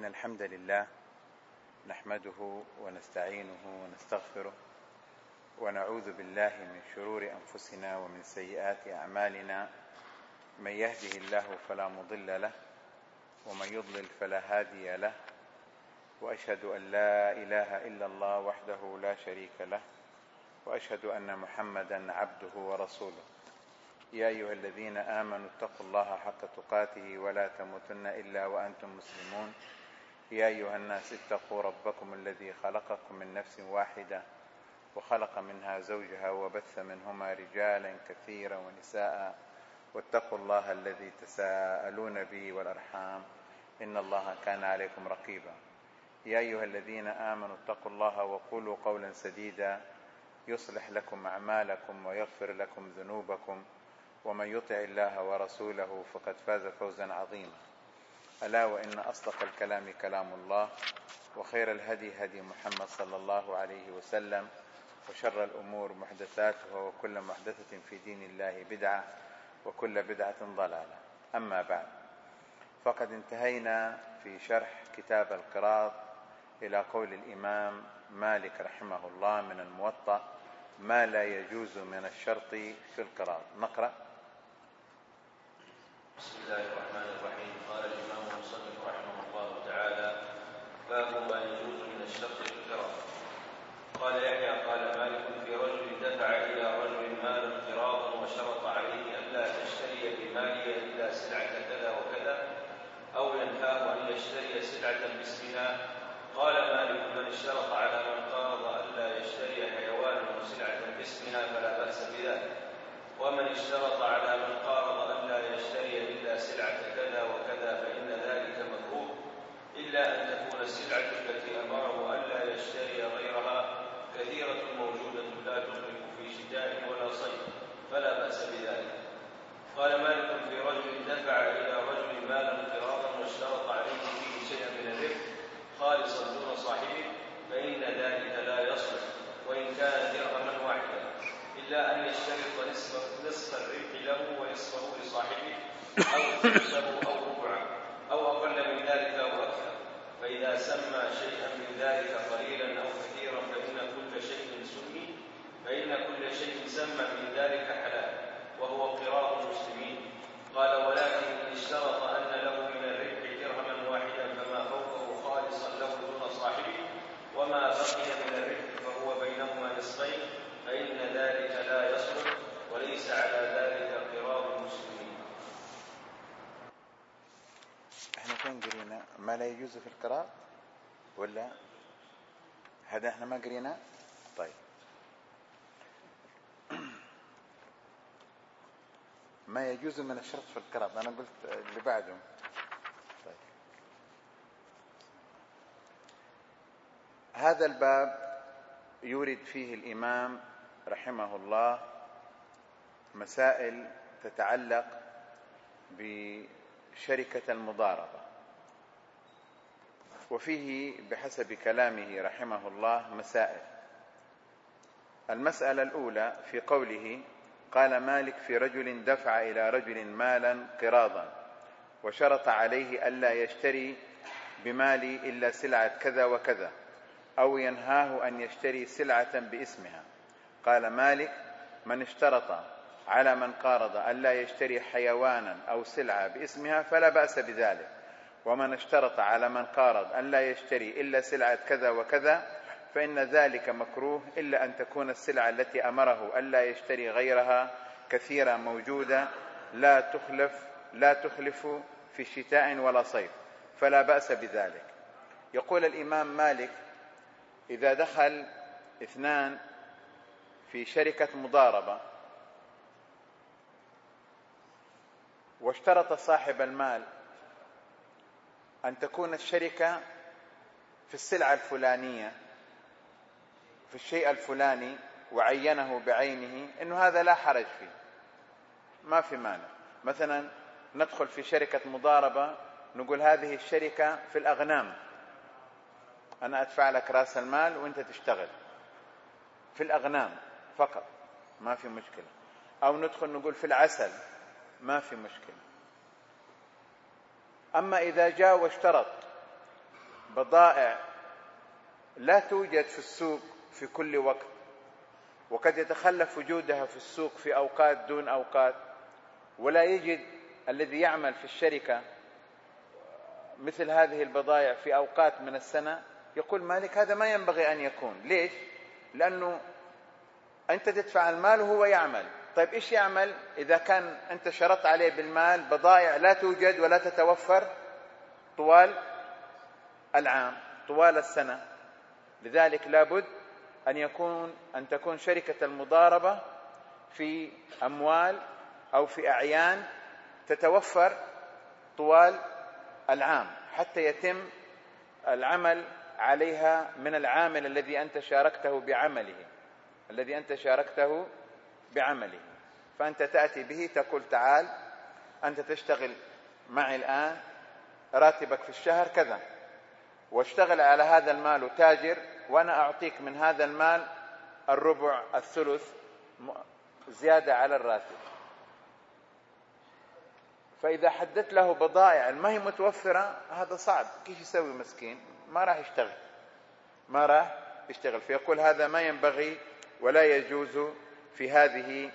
إن الحمد لله نحمده ونستعينه ونستغفره ونعوذ بالله من شرور أنفسنا ومن سيئات أعمالنا. من يهده الله فلا مضل له ومن يضلل فلا هادي له، وأشهد أن لا إله إلا الله وحده لا شريك له، وأشهد أن محمدا عبده ورسوله. يا أيها الذين آمنوا اتقوا الله حق تقاته ولا تموتن إلا وأنتم مسلمون. يا أيها الناس اتقوا ربكم الذي خلقكم من نفس واحدة وخلق منها زوجها وبث منهما رجالا كثيرا ونساء، واتقوا الله الذي تساءلون به والأرحام إن الله كان عليكم رقيبا. يا أيها الذين آمنوا اتقوا الله وقولوا قولا سديدا يصلح لكم أعمالكم ويغفر لكم ذنوبكم، ومن يطع الله ورسوله فقد فاز فوزا عظيما. ألا وإن أصدق الكلام كلام الله، وخير الهدي هدي محمد صلى الله عليه وسلم، وشر الأمور محدثاتها وكل محدثة في دين الله بدعة وكل بدعة ضلالة. أما بعد، فقد انتهينا في شرح كتاب القراض إلى قول الإمام مالك رحمه الله من الموطأ: ما لا يجوز من الشرط في القراض. نقرأ. بسم الله الرحمن الرحيم. قال الإمام المصنف رحمه الله تعالى: باب ما يجوز من الشرط في القراض. قال يحيى: قال مالك: في رجل دفع إلى رجل مالا قراضا وشرط عليه ألا تشتري بماله إلا سلعة كذا وكذا، أو ينهاه أن يشتري سلعة باسمها. قال مالك: من اشترط على من قرض ألا يشتري حيوانا وسلعة باسمها فلا بأس بذلك. ومن اشترط على من قارض ألا يشتري إلا سلعة كذا وكذا فإن ذلك مكروه، إلا أن تكون السلعة التي أمره ألا يشتري غيرها كثيرة موجودة لا تخلف في شتاء ولا صيف فلا بأس بذلك. قال مالك: في رجل دفع إلى رجل مالا قراضا واشترط عليه فيه شيئا من الربح خالصا دون صاحبه فإن ذلك لا يصلح، وإن كان درهما واحدا، إلا أن يشترط نصف الربح له ونصفه لصاحبه، أو ثلثه أو ربعه، أو أقل من ذلك أو أكثر. فإذا سمى شيئا من ذلك قليلا أو كثيرا فإن كل شيء سمى من ذلك حلال، وهو قراض المسلمين. قال: ولكن إن اشترط أن له من الربح درهما واحدا فما فوقه خالصا له دون صاحبه، وما بقي من الربح فهو بينهما نصفين، فإن ذلك لا يصلح، وليس على ذلك قراض المسلمين. احنا فين قرينا ما لا يجوز في القراض؟ ولا هذا احنا ما قرينا؟ طيب، ما يجوز من الشرط في القراض، انا قلت اللي بعده. طيب، هذا الباب يورد فيه الإمام رحمه الله مسائل تتعلق بشركة المضاربة، وفيه بحسب كلامه رحمه الله مسائل. المسألة الأولى في قوله: قال مالك: في رجل دفع إلى رجل مالا قراضا وشرط عليه ألا يشتري بمالي إلا سلعة كذا وكذا، أو ينهاه أن يشتري سلعة باسمها. قال مالك: من اشترط على من قارض ألا يشتري حيوانا أو سلعة باسمها فلا بأس بذلك. ومن اشترط على من قارض ألا يشتري إلا سلعة كذا وكذا فإن ذلك مكروه، إلا أن تكون السلعة التي أمره ألا يشتري غيرها كثيرة موجودة لا تخلف في شتاء ولا صيف فلا بأس بذلك. يقول الإمام مالك: إذا دخل اثنان في شركة مضاربة واشترط صاحب المال أن تكون الشركة في السلعة الفلانية في الشيء الفلاني وعينه بعينه، إنه هذا لا حرج فيه، ما في مانع. مثلا ندخل في شركة مضاربة نقول هذه الشركة في الأغنام، أنا أدفع لك رأس المال وأنت تشتغل في الأغنام فقط، ما في مشكلة. أو ندخل نقول في العسل، ما في مشكلة. أما إذا جاء واشترط بضائع لا توجد في السوق في كل وقت، وقد يتخلف وجودها في السوق في أوقات دون أوقات، ولا يجد الذي يعمل في الشركة مثل هذه البضائع في أوقات من السنة، يقول مالك هذا ما ينبغي أن يكون. ليش؟ لأنه أنت تدفع المال وهو يعمل. طيب إيش يعمل إذا كان أنت شرطت عليه بالمال بضائع لا توجد ولا تتوفر طوال العام طوال السنة؟ لذلك لابد أن تكون شركة المضاربة في أموال أو في أعيان تتوفر طوال العام حتى يتم العمل عليها من العامل الذي أنت شاركته بعمله. فأنت تأتي به تقول تعال أنت تشتغل معي الآن، راتبك في الشهر كذا، واشتغل على هذا المال وتاجر، وأنا أعطيك من هذا المال الربع الثلث زيادة على الراتب. فإذا حددت له بضائع ما هي متوفرة هذا صعب، كيف يسوي مسكين؟ ما راح يشتغل. فيقول هذا ما ينبغي ولا يجوز في هذه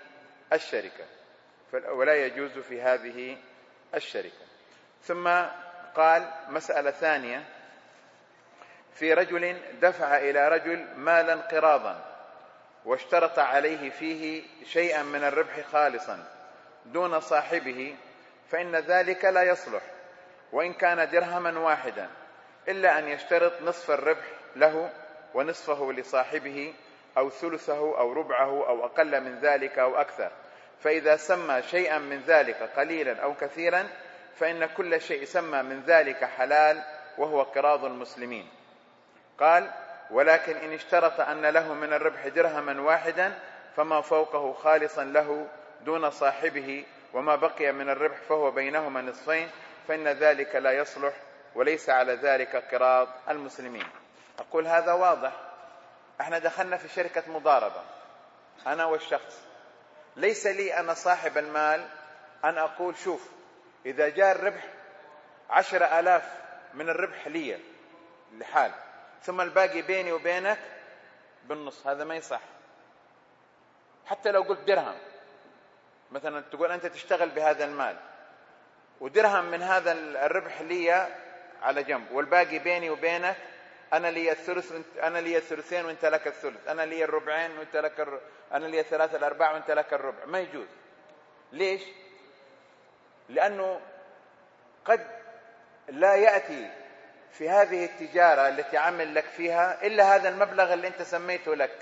الشركة. ثم قال مسألة ثانية: في رجل دفع إلى رجل مالا قراضا واشترط عليه فيه شيئا من الربح خالصا دون صاحبه، فإن ذلك لا يصلح وإن كان درهما واحدا، إلا أن يشترط نصف الربح له ونصفه لصاحبه، أو ثلثه أو ربعه أو أقل من ذلك أو أكثر. فإذا سمى شيئا من ذلك قليلا أو كثيرا فإن كل شيء سمى من ذلك حلال وهو قراض المسلمين. قال: ولكن إن اشترط أن له من الربح درهما واحدا فما فوقه خالصا له دون صاحبه، وما بقي من الربح فهو بينهما نصفين، فإن ذلك لا يصلح وليس على ذلك قراض المسلمين. أقول هذا واضح. احنا دخلنا في شركة مضاربة أنا والشخص، ليس لي أنا صاحب المال أن أقول شوف إذا جاء الربح 10,000 من الربح لي لحال ثم الباقي بيني وبينك بالنص. هذا ما يصح. حتى لو قلت درهم مثلا، تقول أنت تشتغل بهذا المال ودرهم من هذا الربح لي على جنب والباقي بيني وبينك، أنا لي الثلث أنا لي الثلثين وأنت لك الثلث، أنا لي الربعين وأنت لك أنا لي 3/4 وأنت لك الربع. ما يجوز. ليش؟ لأنه قد لا يأتي في هذه التجارة التي عمل لك فيها إلا هذا المبلغ اللي أنت سميته لك.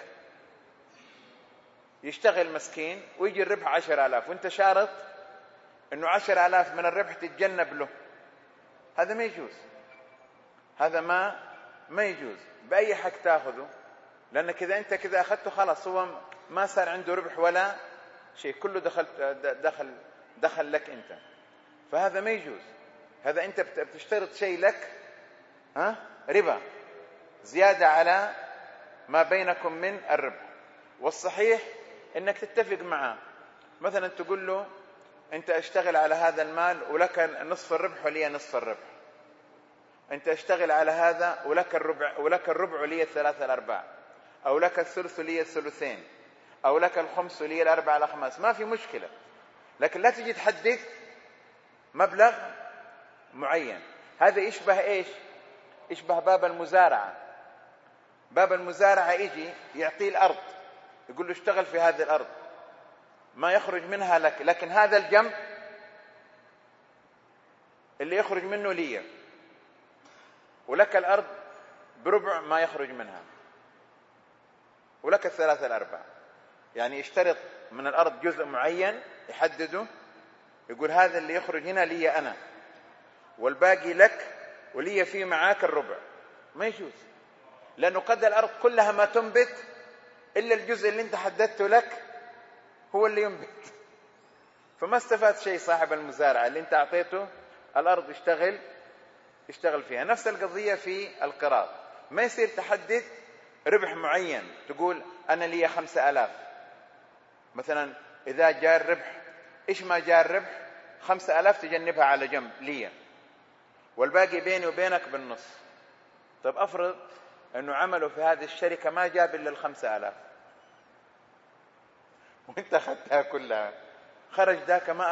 يشتغل مسكين ويجي الربح 10,000 وأنت شارط أنه 10,000 من الربح تتجنب له. هذا ما يجوز. هذا ما يجوز بأي حق تأخذه، لأنك إذا أنت كذا أخذته خلاص هو ما صار عنده ربح ولا شيء، كله دخل لك أنت. فهذا ما يجوز. هذا أنت بتشترط شيء لك ربا زيادة على ما بينكم من الربح. والصحيح أنك تتفق معه، مثلا تقول له أنت اشتغل على هذا المال ولك نصف الربح ولي نصف الربح، أنت اشتغل على هذا ولك الربع لي 3/4، أو لك الثلث لي الثلثين، أو لك الخمس لي 4/5. ما في مشكلة، لكن لا تجي تحدد مبلغ معين. هذا يشبه إيش؟ يشبه باب المزارعة. باب المزارعة يجي يعطيه الأرض يقول له اشتغل في هذه الأرض ما يخرج منها لك، لكن هذا الجنب اللي يخرج منه لي، ولك الأرض بربع ما يخرج منها، ولك 3/4. يعني يشترط من الأرض جزء معين يحدده، يقول هذا اللي يخرج هنا لي أنا والباقي لك ولي فيه معاك الربع. ما يجوز، لأنه قد الأرض كلها ما تنبت إلا الجزء اللي انت حددته لك هو اللي ينبت. فما استفاد شيء صاحب المزارعة اللي انت أعطيته الأرض يشتغل فيها. نفس القضية في القراض. ما يصير تحدد ربح معين تقول أنا لي 5,000 مثلا، إذا جاء الربح إيش ما جاء الربح 5,000 تجنبها على جنب لي والباقي بيني وبينك بالنص. طب أفرض أنه عمله في هذه الشركة ما جاب إلا 5000 وانت أخذتها كلها، خرج ذاك ما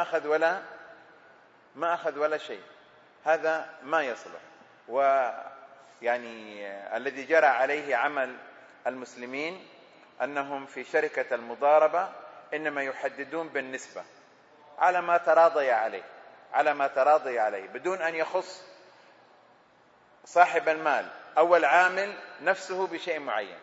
أخذ ولا شيء، هذا ما يصلح. ويعني الذي جرى عليه عمل المسلمين أنهم في شركة المضاربة إنما يحددون بالنسبة على ما تراضي عليه بدون أن يخص صاحب المال أو العامل نفسه بشيء معين،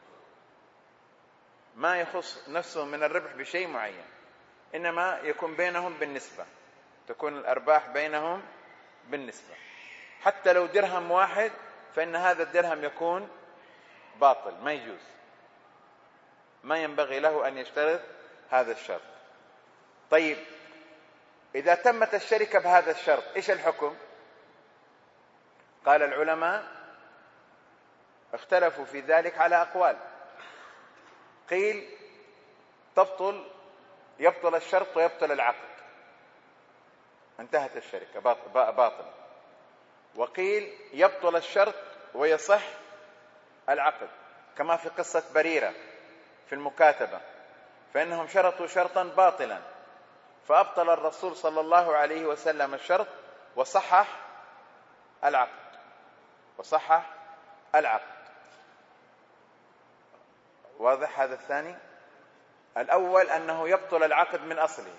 ما يخص نفسه من الربح بشيء معين، إنما يكون بينهم بالنسبة، تكون الأرباح بينهم بالنسبة. حتى لو درهم واحد فإن هذا الدرهم يكون باطل، ما يجوز، ما ينبغي له أن يشترط هذا الشرط. طيب إذا تمت الشركة بهذا الشرط إيش الحكم؟ قال العلماء اختلفوا في ذلك على أقوال. قيل يبطل الشرط ويبطل العقد، انتهت الشركة باطل. وقيل يبطل الشرط ويصح العقد، كما في قصة بريرة في المكاتبة، فإنهم شرطوا شرطا باطلا فأبطل الرسول صلى الله عليه وسلم الشرط وصحح العقد. واضح هذا الثاني؟ الأول أنه يبطل العقد من أصله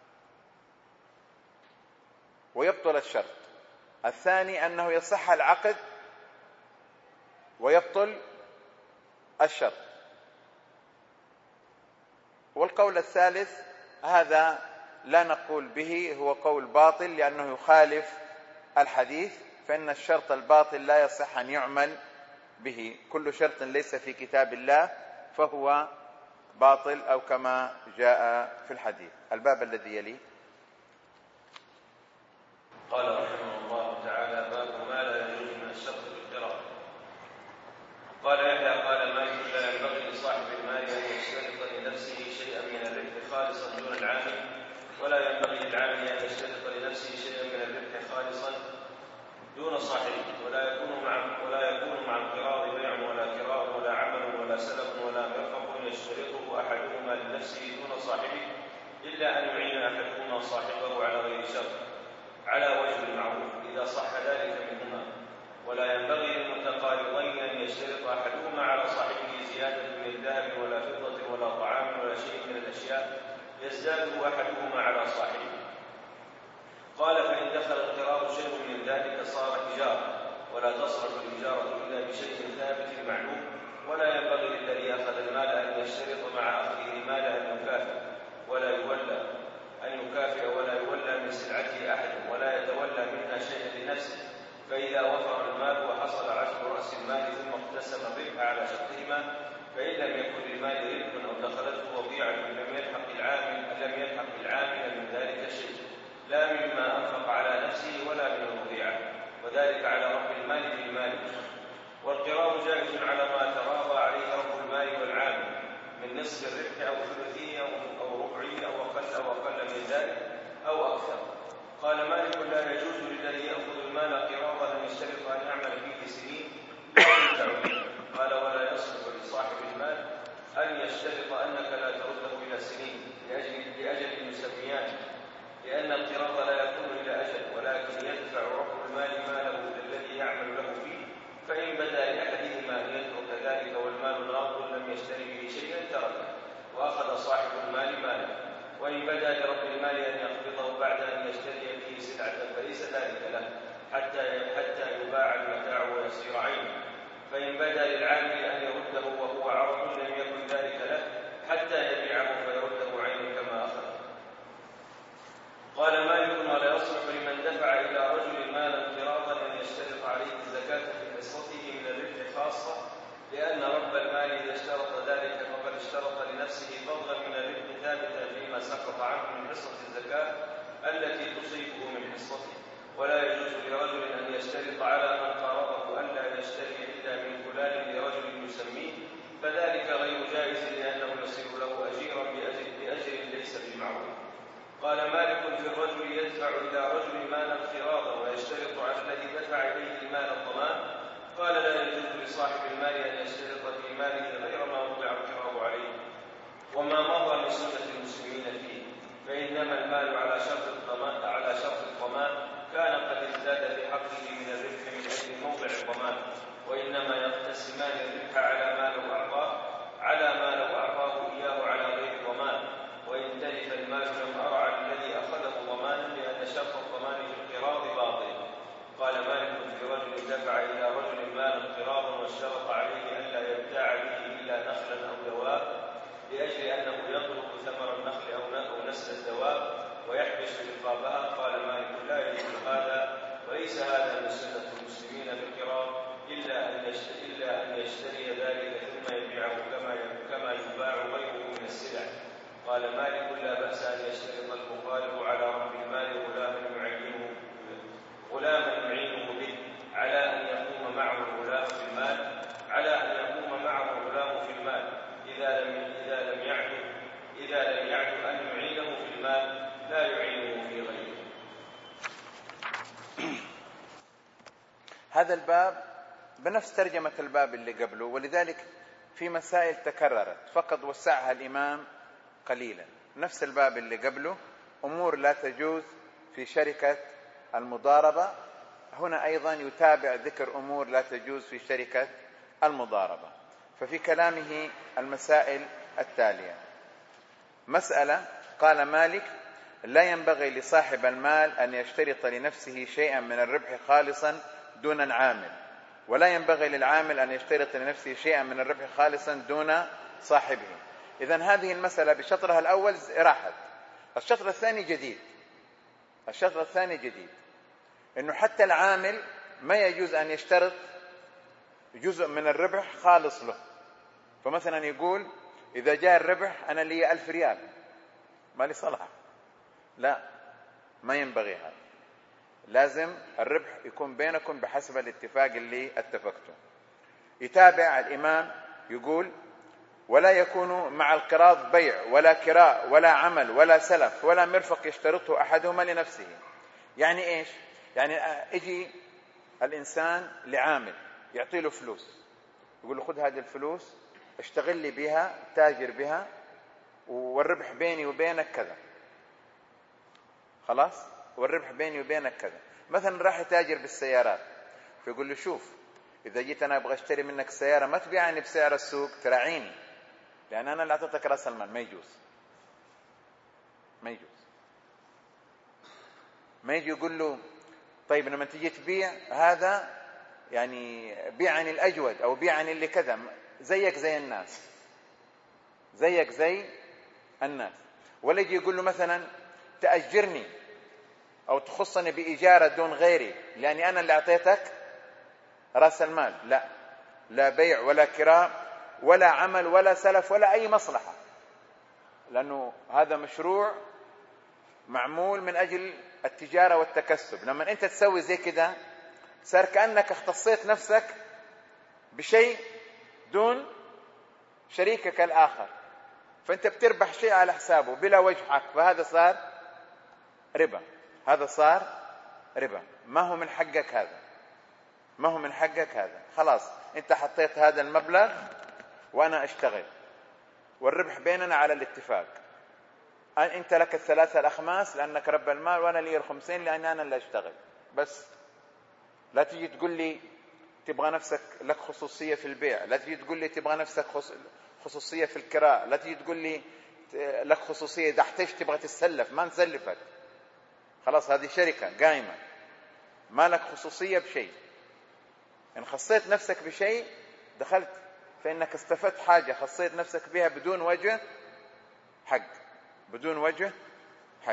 ويبطل الشرط، الثاني أنه يصح العقد ويبطل الشرط. والقول الثالث هذا لا نقول به، هو قول باطل لأنه يخالف الحديث، فإن الشرط الباطل لا يصح أن يعمل به، كل شرط ليس في كتاب الله فهو باطل، أو كما جاء في الحديث. الباب الذي يليه. قال رحمه الله تعالى: باب ما لا يجوز من الشرط بالقراءة. قال يحيى قال مالك: لا ينبغي لصاحب المال أن يشترط لنفسه شيئا من الربح خالصا دون العامل، ولا ينبغي للعامل أن يشترط لنفسه شيئا من الربح خالصا دون صاحبه، ولا يكون مع القراض بيع ولا كراء ولا عمل ولا سلف ولا مرفق يشترطه أحدهما لنفسه دون صاحبه، إلا أن يعين أحدهما صاحبه على غير شرط على وجه المعروف إذا صح ذلك منهما. ولا ينبغي للمتقارضين أن يشترط أحدهما على صاحبه زيادة من الذهب ولا فضة ولا طعام ولا شيء من الأشياء يزداده أحدهما على صاحبه. قال: فإن دخل القراض شيء من ذلك صار إجارة، ولا تصرف الإجارة إلا بشيء ثابت معلوم. ولا ينبغي للذي أخذ المال أن يشترط مع أخذه المال أن يكافئ ولا يولى من سلعته أحد، ولا يتولى منها شيئا لنفسه. فإذا وفر المال وحصل عشر رأس المال ثم اقتسم الربح على شقهما، فإن لم يكن للمال ربح أو دخلته وضيعة لم يلحق العامل من ذلك شيء، لا مما أنفق على نفسه ولا من الوضيعة، وذلك على رب المال بالمال. والقراض جائز على ما تراضى عليه رب المال والعامل من نصف الربح أو ثلثه أو ربعه أو أقل من ذلك أو أكثر. قال مالك: لا يجوز للذي يأخذ المال قراضا أن يشترط أن يعمل فيه سنين تعود. قال: ولا يصلح لصاحب المال أن يشترط أنك لا ترده إلى سنين لأجل مسميات، لأن القراض لا يكون إلى أجل، ولكن يدفع رب المال ماله الذي يعمل له فيه، فإن بدا لأحدهما أن يترك ذلك والمال ناقض لم يشتري به شيئا تركه وأخذ صاحب المال ماله. وإن بدا لرب المال أن يقبضه بعد أن يشتري به سلعة فليس ذلك له حتى يباع المتاع ويصير عينه. فإن بدا للعامل أن يرده وهو عرض لم يكن ذلك له حتى يبيعه فيرده عينه كما أخذ. قال مالك: ولا يصلح لمن دفع إلى رجل مالا قراضا أن يشترط عليه الزكاة في حصته من الربح خاصة، لأن رب المال إذا اشترط ذلك فقد اشترط لنفسه فضلا من الربح ثابتا فيما سقط عنه من حصة الزكاة التي تصيبه من حصته. ولا يجوز لرجل أن يشترط على من قارضه ألا يشتري إلا من فلان لرجل يسميه، فذلك غير جائز لأنه يصير له أجيرا بأجر ليس بالمعروف. قال مالك: في الرجل يدفع إلى رجل مالا قراضا ويشترط على الذي دفع إليه المال الضمان. قال: لا لصاحب المال أن يشترط في ماله غير ما وضع القراب عليه وما مضى من سنة المسلمين فيه، فإنما المال على شرط الضمان كان قد ازداد في حقه من الربح من أجل موضع الضمان، وإنما يقتسمان الربح على ما لو أعطاه إياه على غير ضمان، وإن تلف المال لم أرع الذي أخذه ضمانا لأن شرط الضمان في القراض باطل. قال مالك في رجل دفع إلى رجل مالا قراضا واشترط عليه ألا يبتاع به إلا نخلا أو دواب لأجل أنه يطلب ثمر النخل أو نسل الدواب ويحبس رقابها. قال مالك لا يجوز هذا، وليس هذا من سنة المسلمين بالقراض إلا أن يشتري ذلك ثم يبيعه كما يباع غيره من السلع. قال مالك لا بأس أن يشترط المقارض على رب المال غلاما يعينه به على أن يقوم معه الغلام في المال إذا لم يعد أن يعينه في المال لا يعينه في غيره. هذا الباب بنفس ترجمة الباب اللي قبله، ولذلك في مسائل تكررت فقط وسعها الإمام قليلا. نفس الباب اللي قبله أمور لا تجوز في شركة المضاربة، هنا أيضا يتابع ذكر أمور لا تجوز في شركة المضاربة. ففي كلامه المسائل التالية: مسألة قال مالك لا ينبغي لصاحب المال أن يشترط لنفسه شيئا من الربح خالصا دون العامل، ولا ينبغي للعامل أن يشترط لنفسه شيئا من الربح خالصا دون صاحبه. إذن هذه المسألة بشطرها الأول راحت. الشطر الثاني جديد، إنه حتى العامل ما يجوز أن يشترط جزء من الربح خالص له. فمثلا يقول إذا جاء الربح أنا لي 1000 ريال ما لي صلاح، لا، ما ينبغي هذا. لازم الربح يكون بينكم بحسب الاتفاق اللي اتفقتم. يتابع الإمام يقول ولا يكون مع القراض بيع ولا كراء ولا عمل ولا سلف ولا مرفق يشترطه أحدهما لنفسه. يعني إيش؟ يعني يجي الإنسان لعامل يعطي له فلوس، يقول له خذ هذه الفلوس اشتغل لي بها، تاجر بها، والربح بيني وبينك كذا، خلاص، والربح بيني وبينك كذا. مثلا راح يتاجر بالسيارات، فيقول له شوف إذا جيت أنا أبغى أشتري منك السيارة ما تبيعني بسعر السوق، تراعيني، لأن أنا اللي أعطيتك رأس المال. ما يجوز. ما يجي يقول له طيب لما تيجي تبيع هذا يعني بيعني الأجود أو بيعني اللي كذا، زيك زي الناس. ولا يجي يقول له مثلا تأجرني أو تخصني بإجارة دون غيري لأني أنا اللي أعطيتك رأس المال. لا بيع ولا كراء ولا عمل ولا سلف ولا أي مصلحة، لأنه هذا مشروع معمول من أجل التجارة والتكسب. لما أنت تسوي زي كده صار كأنك اختصيت نفسك بشيء دون شريكك الآخر، فأنت بتربح شيء على حسابه بلا وجه حق، فهذا صار ربا. ما هو من حقك هذا. خلاص أنت حطيت هذا المبلغ وأنا أشتغل والربح بيننا على الاتفاق. أنت لك 3 الأخماس لأنك رب المال، وأنا لي 50 لأن أنا اللي أشتغل. بس لا تيجي تقول لي تبغى نفسك لك خصوصية في البيع، لا تيجي تقول لي تبغى نفسك خصوصية في الكراء، لا تيجي تقول لي لك خصوصية إذا احتجت تبغى تسلف، ما نسلفك. خلاص هذه شركة قائمة، ما لك خصوصية بشيء. إن خصيت نفسك بشيء دخلت فإنك استفدت حاجة خصيت نفسك بها بدون وجه حق،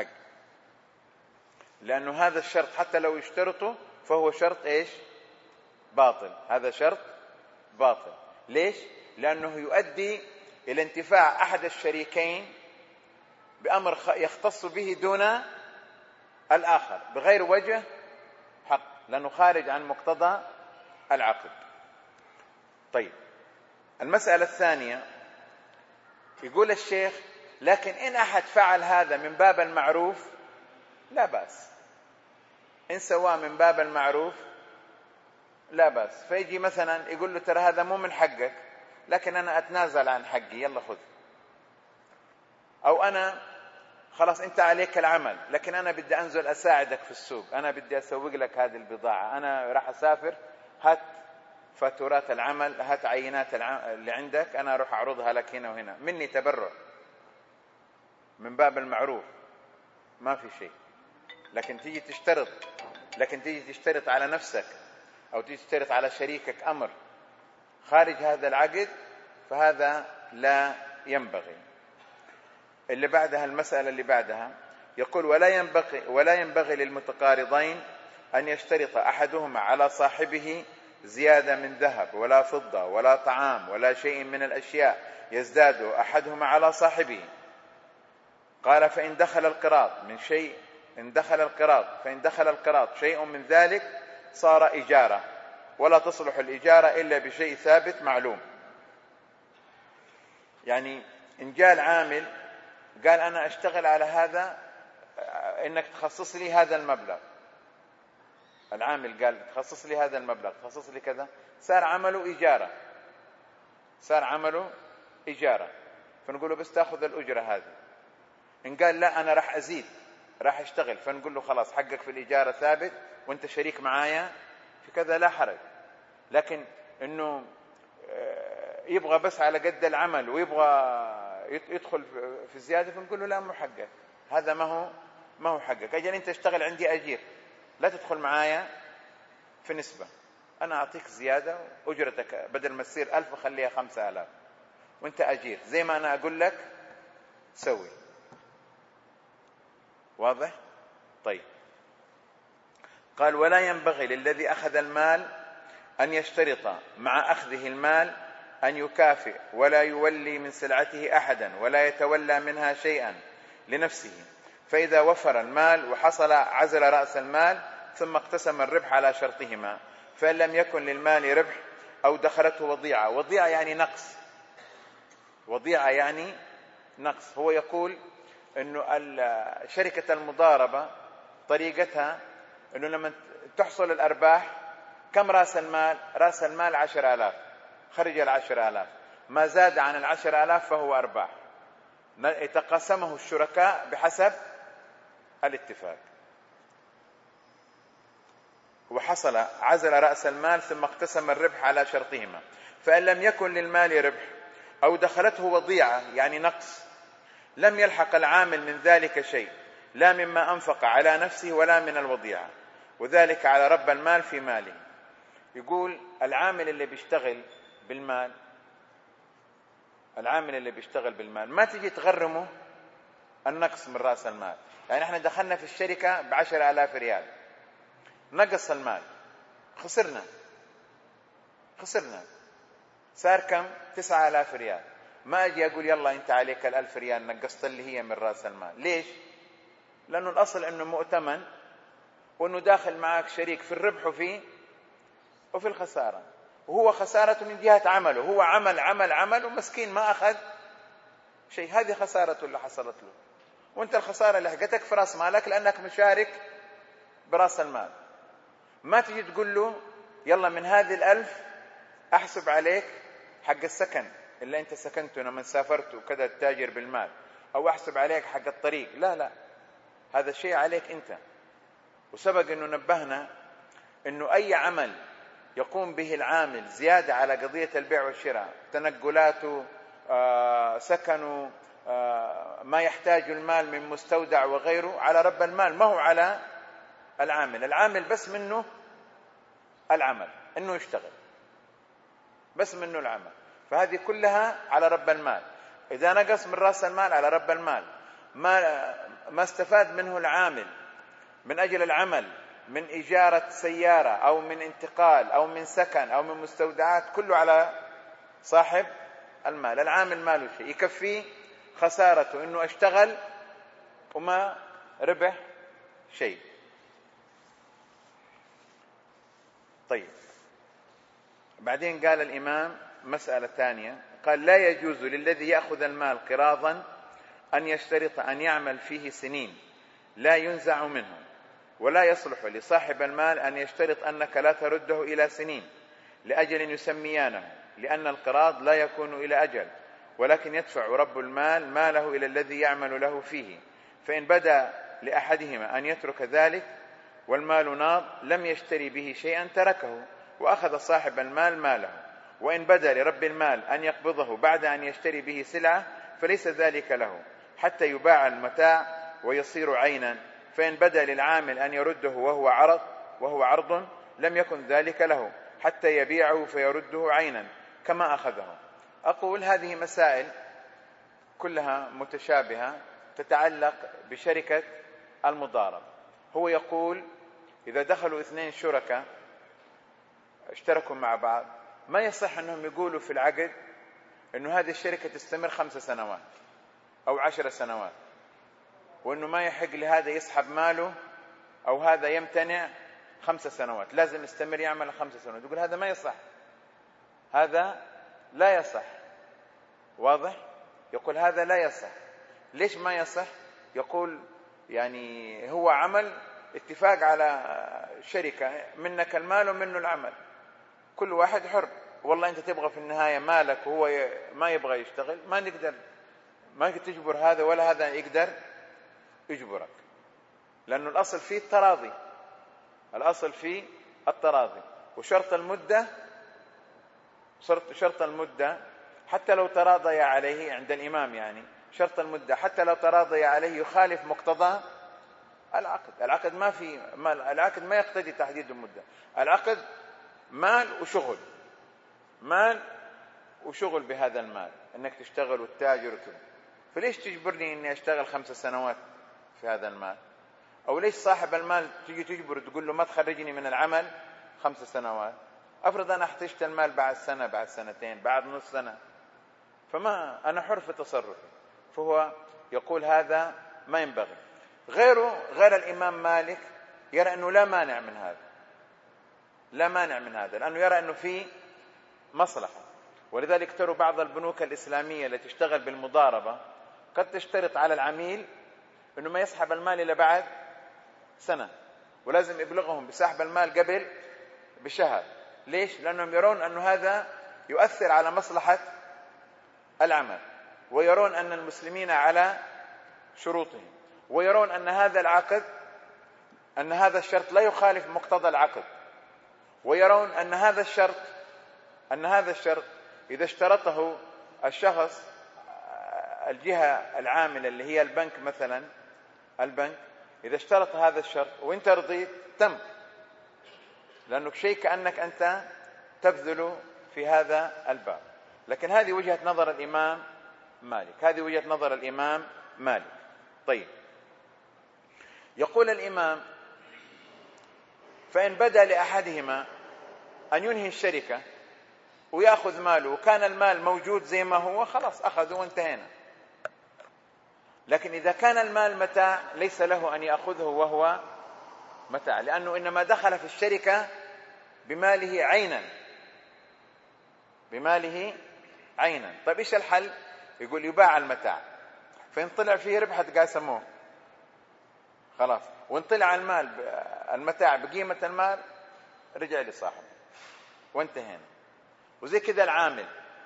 لأنه هذا الشرط حتى لو يشترطه فهو شرط إيش؟ باطل. هذا شرط باطل. ليش؟ لأنه يؤدي إلى انتفاع أحد الشريكين بأمر يختص به دون الآخر بغير وجه حق، لأنه خارج عن مقتضى العقد. طيب المسألة الثانية يقول الشيخ لكن إن أحد فعل هذا من باب المعروف لا بأس. إن سواه من باب المعروف لا بأس. فيجي مثلا يقول له ترى هذا مو من حقك، لكن أنا أتنازل عن حقي، يلا خذ. أو أنا خلاص أنت عليك العمل، لكن أنا بدي أنزل أساعدك في السوق، أنا بدي أسوق لك هذه البضاعة، أنا راح أسافر، هات فاتورات العمل، هات عينات اللي عندك، أنا أروح أعرضها لك هنا وهنا، مني تبرع من باب المعروف، ما في شيء. لكن تيجي تشترط على نفسك أو تيجي تشترط على شريكك أمر خارج هذا العقد، فهذا لا ينبغي. اللي بعدها المسألة اللي بعدها يقول: ولا ينبغي للمتقارضين أن يشترط أحدهما على صاحبه زيادة من ذهب ولا فضة ولا طعام ولا شيء من الأشياء يزداد أحدهما على صاحبه. قال: فإن دخل القراض شيء من ذلك صار إجارة، ولا تصلح الإجارة إلا بشيء ثابت معلوم. يعني إن جاء العامل قال: أنا أشتغل على هذا، إنك تخصص لي هذا المبلغ. العامل قال: تخصص لي هذا المبلغ، تخصص لي كذا، صار عمله إجارة. فنقول له: بس تأخذ الأجرة هذه. إن قال: لا أنا راح أزيد، راح أشتغل، فنقول له: خلاص حقك في الإجارة ثابت، وأنت شريك معايا في كذا، لا حرج. لكن إنه يبغى بس على قد العمل ويبغى يدخل في زيادة، فنقول له: لا، مو حقك، هذا ما هو حقك. أجل أنت اشتغل عندي أجير، لا تدخل معايا في نسبة، أنا أعطيك زيادة، أجرتك بدل ما تصير 1000 خليها 5000، وأنت أجير زي ما أنا أقول لك سوي. واضح؟ طيب. قال: ولا ينبغي للذي أخذ المال أن يشترط مع أخذه المال أن يكافئ ولا يولي من سلعته أحدا ولا يتولى منها شيئا لنفسه، فإذا وفر المال وحصل عزل رأس المال ثم اقتسم الربح على شرطهما. فإن لم يكن للمال ربح أو دخلته وضيعة يعني نقص. هو يقول أنه شركة المضاربة طريقتها أنه لما تحصل الأرباح، كم رأس المال 10,000، خرج 10,000، ما زاد عن 10,000 فهو أرباح، يتقاسمه الشركاء بحسب الاتفاق. وحصل عزل رأس المال ثم اقتسم الربح على شرطهما. فإن لم يكن للمال ربح أو دخلته وضيعة يعني نقص، لم يلحق العامل من ذلك شيء، لا مما أنفق على نفسه ولا من الوضيعة، وذلك على رب المال في ماله. يقول العامل اللي بيشتغل بالمال ما تجي تغرمه النقص من رأس المال. يعني احنا دخلنا في الشركة ب10,000 ريال، نقص المال، خسرنا، صار كم؟ 9,000 ريال. ما أجي أقول يلا أنت عليك 1,000 ريال نقصت اللي هي من رأس المال. ليش؟ لأنه الأصل أنه مؤتمن، وأنه داخل معك شريك في الربح وفي الخسارة، وهو خسارته من جهة عمله، هو عمل ومسكين ما أخذ شيء، هذه خسارته اللي حصلت له، وأنت الخسارة اللي حقتك في رأس مالك لأنك مشارك برأس المال. ما تجي تقول له يلا من هذه 1000 أحسب عليك حق السكن اللي أنت سكنته لما سافرت وكذا التاجر بالمال، أو أحسب عليك حق الطريق. لا، هذا شيء عليك أنت. وسبق أنه نبهنا أنه أي عمل يقوم به العامل زيادة على قضية البيع والشراء، تنقلاته، سكنه، ما يحتاج المال من مستودع وغيره، على رب المال، ما هو على العامل بس منه العمل، انه يشتغل بس منه العمل. فهذه كلها على رب المال. اذا نقص من راس المال على رب المال، ما استفاد منه العامل من اجل العمل، من اجارة سيارة او من انتقال او من سكن او من مستودعات، كله على صاحب المال. العامل ماله شيء، يكفيه خسارته انه اشتغل وما ربح شيء. طيب، بعدين قال الإمام مسألة ثانية، قال: لا يجوز للذي يأخذ المال قراضا أن يشترط أن يعمل فيه سنين لا ينزع منه، ولا يصلح لصاحب المال أن يشترط أنك لا ترده إلى سنين لأجل يسميانه، لأن القراض لا يكون إلى أجل، ولكن يدفع رب المال ماله إلى الذي يعمل له فيه، فإن بدا لأحدهما أن يترك ذلك والمال ناض لم يشتري به شيئا تركه وأخذ صاحب المال ماله، وإن بدا لرب المال أن يقبضه بعد أن يشتري به سلعة فليس ذلك له حتى يباع المتاع ويصير عينا، فإن بدا للعامل أن يرده وهو عرض لم يكن ذلك له حتى يبيعه فيرده عينا كما أخذه. أقول هذه مسائل كلها متشابهة تتعلق بشركة المضاربة. هو يقول إذا دخلوا 2 شركاء اشتركوا مع بعض ما يصح أنهم يقولوا في العقد أنه هذه الشركة تستمر 5 سنوات أو 10 سنوات، وأنه ما يحق لهذا يسحب ماله أو هذا يمتنع 5 سنوات، لازم يستمر يعمل 5 سنوات. يقول هذا ما يصح، هذا لا يصح. واضح؟ يقول هذا لا يصح. ليش ما يصح؟ يقول يعني هو عمل اتفاق على شركة، منك المال ومنه العمل، كل واحد حر. والله أنت تبغى في النهاية مالك وهو ما يبغى يشتغل، ما نقدر، ما تجبر هذا ولا هذا يقدر يجبرك، لأنه الأصل فيه التراضي، الأصل فيه التراضي. وشرط المدة حتى لو تراضي عليه عند الإمام، يعني شرط المدة حتى لو تراضي عليه يخالف مقتضى العقد. العقد ما يقتضي تحديد المدة، العقد مال وشغل بهذا المال، انك تشتغل وتتاجر وكذا. فليش تجبرني اني اشتغل 5 سنوات في هذا المال؟ او ليش صاحب المال تيجي تجبر تقول له ما تخرجني من العمل 5 سنوات؟ افرض انا احتجت المال بعد سنة، بعد سنتين، بعد نص سنة، فما انا حر في تصرفي. فهو يقول هذا ما ينبغي. غير الإمام مالك يرى أنه لا مانع من هذا، لأنه يرى أنه فيه مصلحة. ولذلك ترى بعض البنوك الإسلامية التي تشتغل بالمضاربة قد تشترط على العميل أنه ما يسحب المال إلا بعد سنة، ولازم يبلغهم بسحب المال قبل بشهر. ليش؟ لأنهم يرون أنه هذا يؤثر على مصلحة العمل، ويرون أن المسلمين على شروطهم، ويرون أن هذا الشرط لا يخالف مقتضى العقد، ويرون أن هذا الشرط إذا اشترطه الشخص، الجهة العاملة اللي هي البنك مثلا، البنك إذا اشترط هذا الشرط وانت رضيت تم، لأنه شيء كأنك أنت تبذل في هذا الباب. لكن هذه وجهة نظر الإمام مالك. طيب، يقول الإمام فإن بدا لأحدهما أن ينهي الشركة ويأخذ ماله، وكان المال موجود زي ما هو، خلاص أخذه وانتهينا. لكن إذا كان المال متاع ليس له أن يأخذه وهو متاع، لأنه إنما دخل في الشركة بماله عينا. طيب إيش الحل؟ يقول يباع المتاع، فإن طلع فيه ربح تقاسموه خلاص، وإن طلع المتاع بقيمة المال رجع لصاحبه وانتهينا. وزي كذا العامل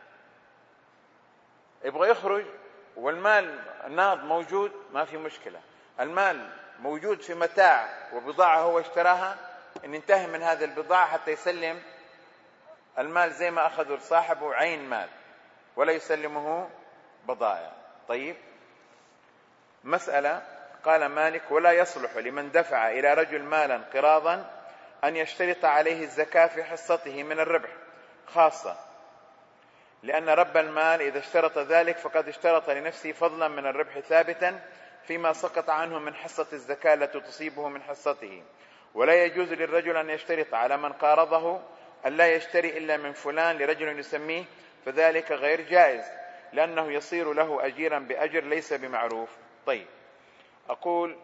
يبغى يخرج والمال ناض موجود، ما في مشكلة، المال موجود في متاع وبضاعة هو اشتراها، إن ينتهي من هذه البضاعة حتى يسلم المال زي ما أخذه صاحبه عين مال، ولا يسلمه بضائع. طيب، مسألة. قال مالك ولا يصلح لمن دفع إلى رجل مالا قراضا أن يشترط عليه الزكاة في حصته من الربح خاصة، لأن رب المال إذا اشترط ذلك فقد اشترط لنفسه فضلا من الربح ثابتا فيما سقط عنه من حصة الزكاة التي تصيبه من حصته. ولا يجوز للرجل أن يشترط على من قارضه أن لا يشتري إلا من فلان لرجل يسميه، فذلك غير جائز، لأنه يصير له أجيرا بأجر ليس بمعروف. طيب، أقول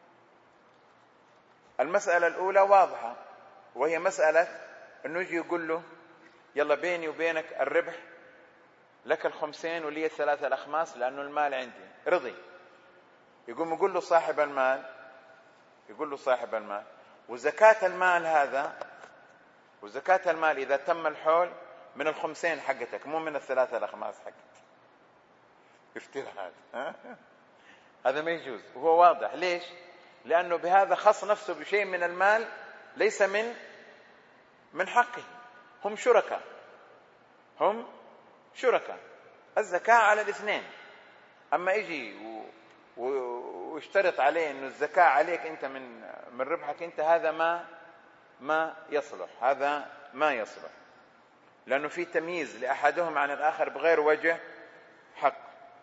المسألة الأولى واضحة، وهي مسألة أنه يجي يقول له يلا بيني وبينك الربح لك 50 ولي 3 الأخماس لأنه المال عندي، رضي. يقول له صاحب المال يقول له صاحب المال. وزكاة المال هذا، وزكاة المال إذا تم الحول من الخمسين حقتك، مو من الثلاثة الأخماس حقتك. يفتر هذا هذا ما يجوز. وهو واضح ليش؟ لأنه بهذا خص نفسه بشيء من المال ليس من حقه. هم شركاء، هم شركاء. الزكاة على الاثنين. أما يجي ويشترط عليه إنه الزكاة عليك أنت من ربحك أنت، هذا ما يصلح، هذا ما يصلح، لأنه في تمييز لأحدهم عن الآخر بغير وجه حق.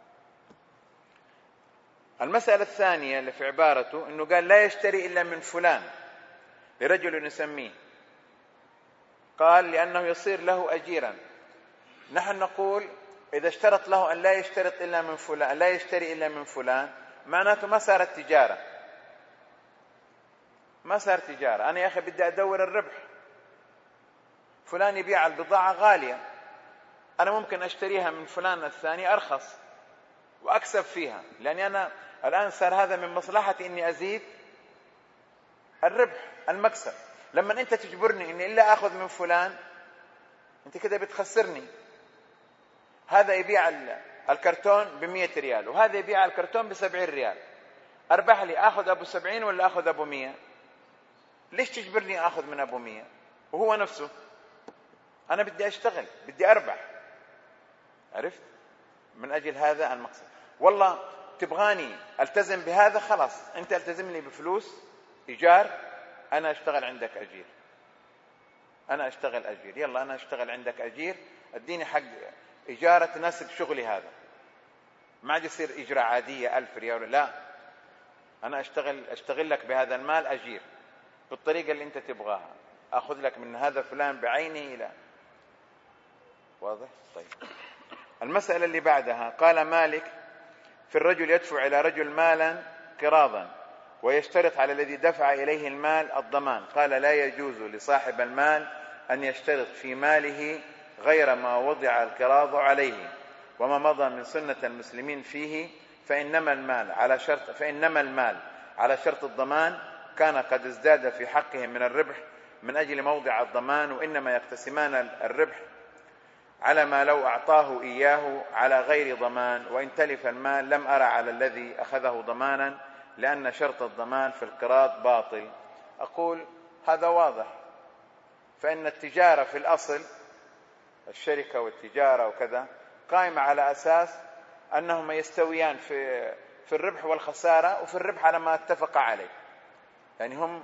المسألة الثانية اللي في عبارته إنه قال لا يشتري إلا من فلان لرجل يسميه، قال لأنه يصير له أجيرا. نحن نقول إذا اشترط له أن لا يشترط إلا من فلان، لا يشتري إلا من فلان، معناته ما صارت تجارة، ما صار تجارة. أنا يا أخي بدي أدور الربح، فلان يبيع البضاعة غالية، أنا ممكن أشتريها من فلان الثاني أرخص وأكسب فيها، لأني أنا الآن صار هذا من مصلحتي إني أزيد الربح المكسب. لما أنت تجبرني إني إلا أخذ من فلان، أنت كده بتخسرني. هذا يبيع الكرتون ب100 ريال وهذا يبيع الكرتون ب70 ريال، أربح لي أخذ أبو 70 ولا أخذ أبو 100؟ ليش تجبرني أخذ من أبو 100 وهو نفسه؟ أنا بدي أشتغل، بدي أربح، عرفت؟ من أجل هذا المقصد. والله تبغاني ألتزم بهذا، خلاص أنت ألتزم لي بفلوس إيجار، أنا أشتغل عندك أجير، أنا أشتغل أجير، يلا أنا أشتغل عندك أجير، أديني حق إجارة تناسب شغلي. هذا ما عاد يصير إجراء عادية 1000 ريال، لا، أنا أشتغل لك بهذا المال أجير بالطريقة اللي أنت تبغاها، أخذ لك من هذا فلان بعينه إلى. واضح؟ طيب. المسألة اللي بعدها قال مالك في الرجل يدفع إلى رجل مالا قراضا ويشترط على الذي دفع إليه المال الضمان. قال لا يجوز لصاحب المال أن يشترط في ماله غير ما وضع القراض عليه وما مضى من سنة المسلمين فيه، فإنما المال على شرط الضمان كان قد ازداد في حقهم من الربح من أجل موضع الضمان، وإنما يقتسمان الربح على ما لو أعطاه إياه على غير ضمان، وإن تلف المال لم أرى على الذي أخذه ضمانا لأن شرط الضمان في القراض باطل. أقول هذا واضح، فإن التجارة في الأصل، الشركة والتجارة وكذا، قائمة على أساس أنهما يستويان في الربح والخسارة، وفي الربح على ما اتفق عليه. يعني هم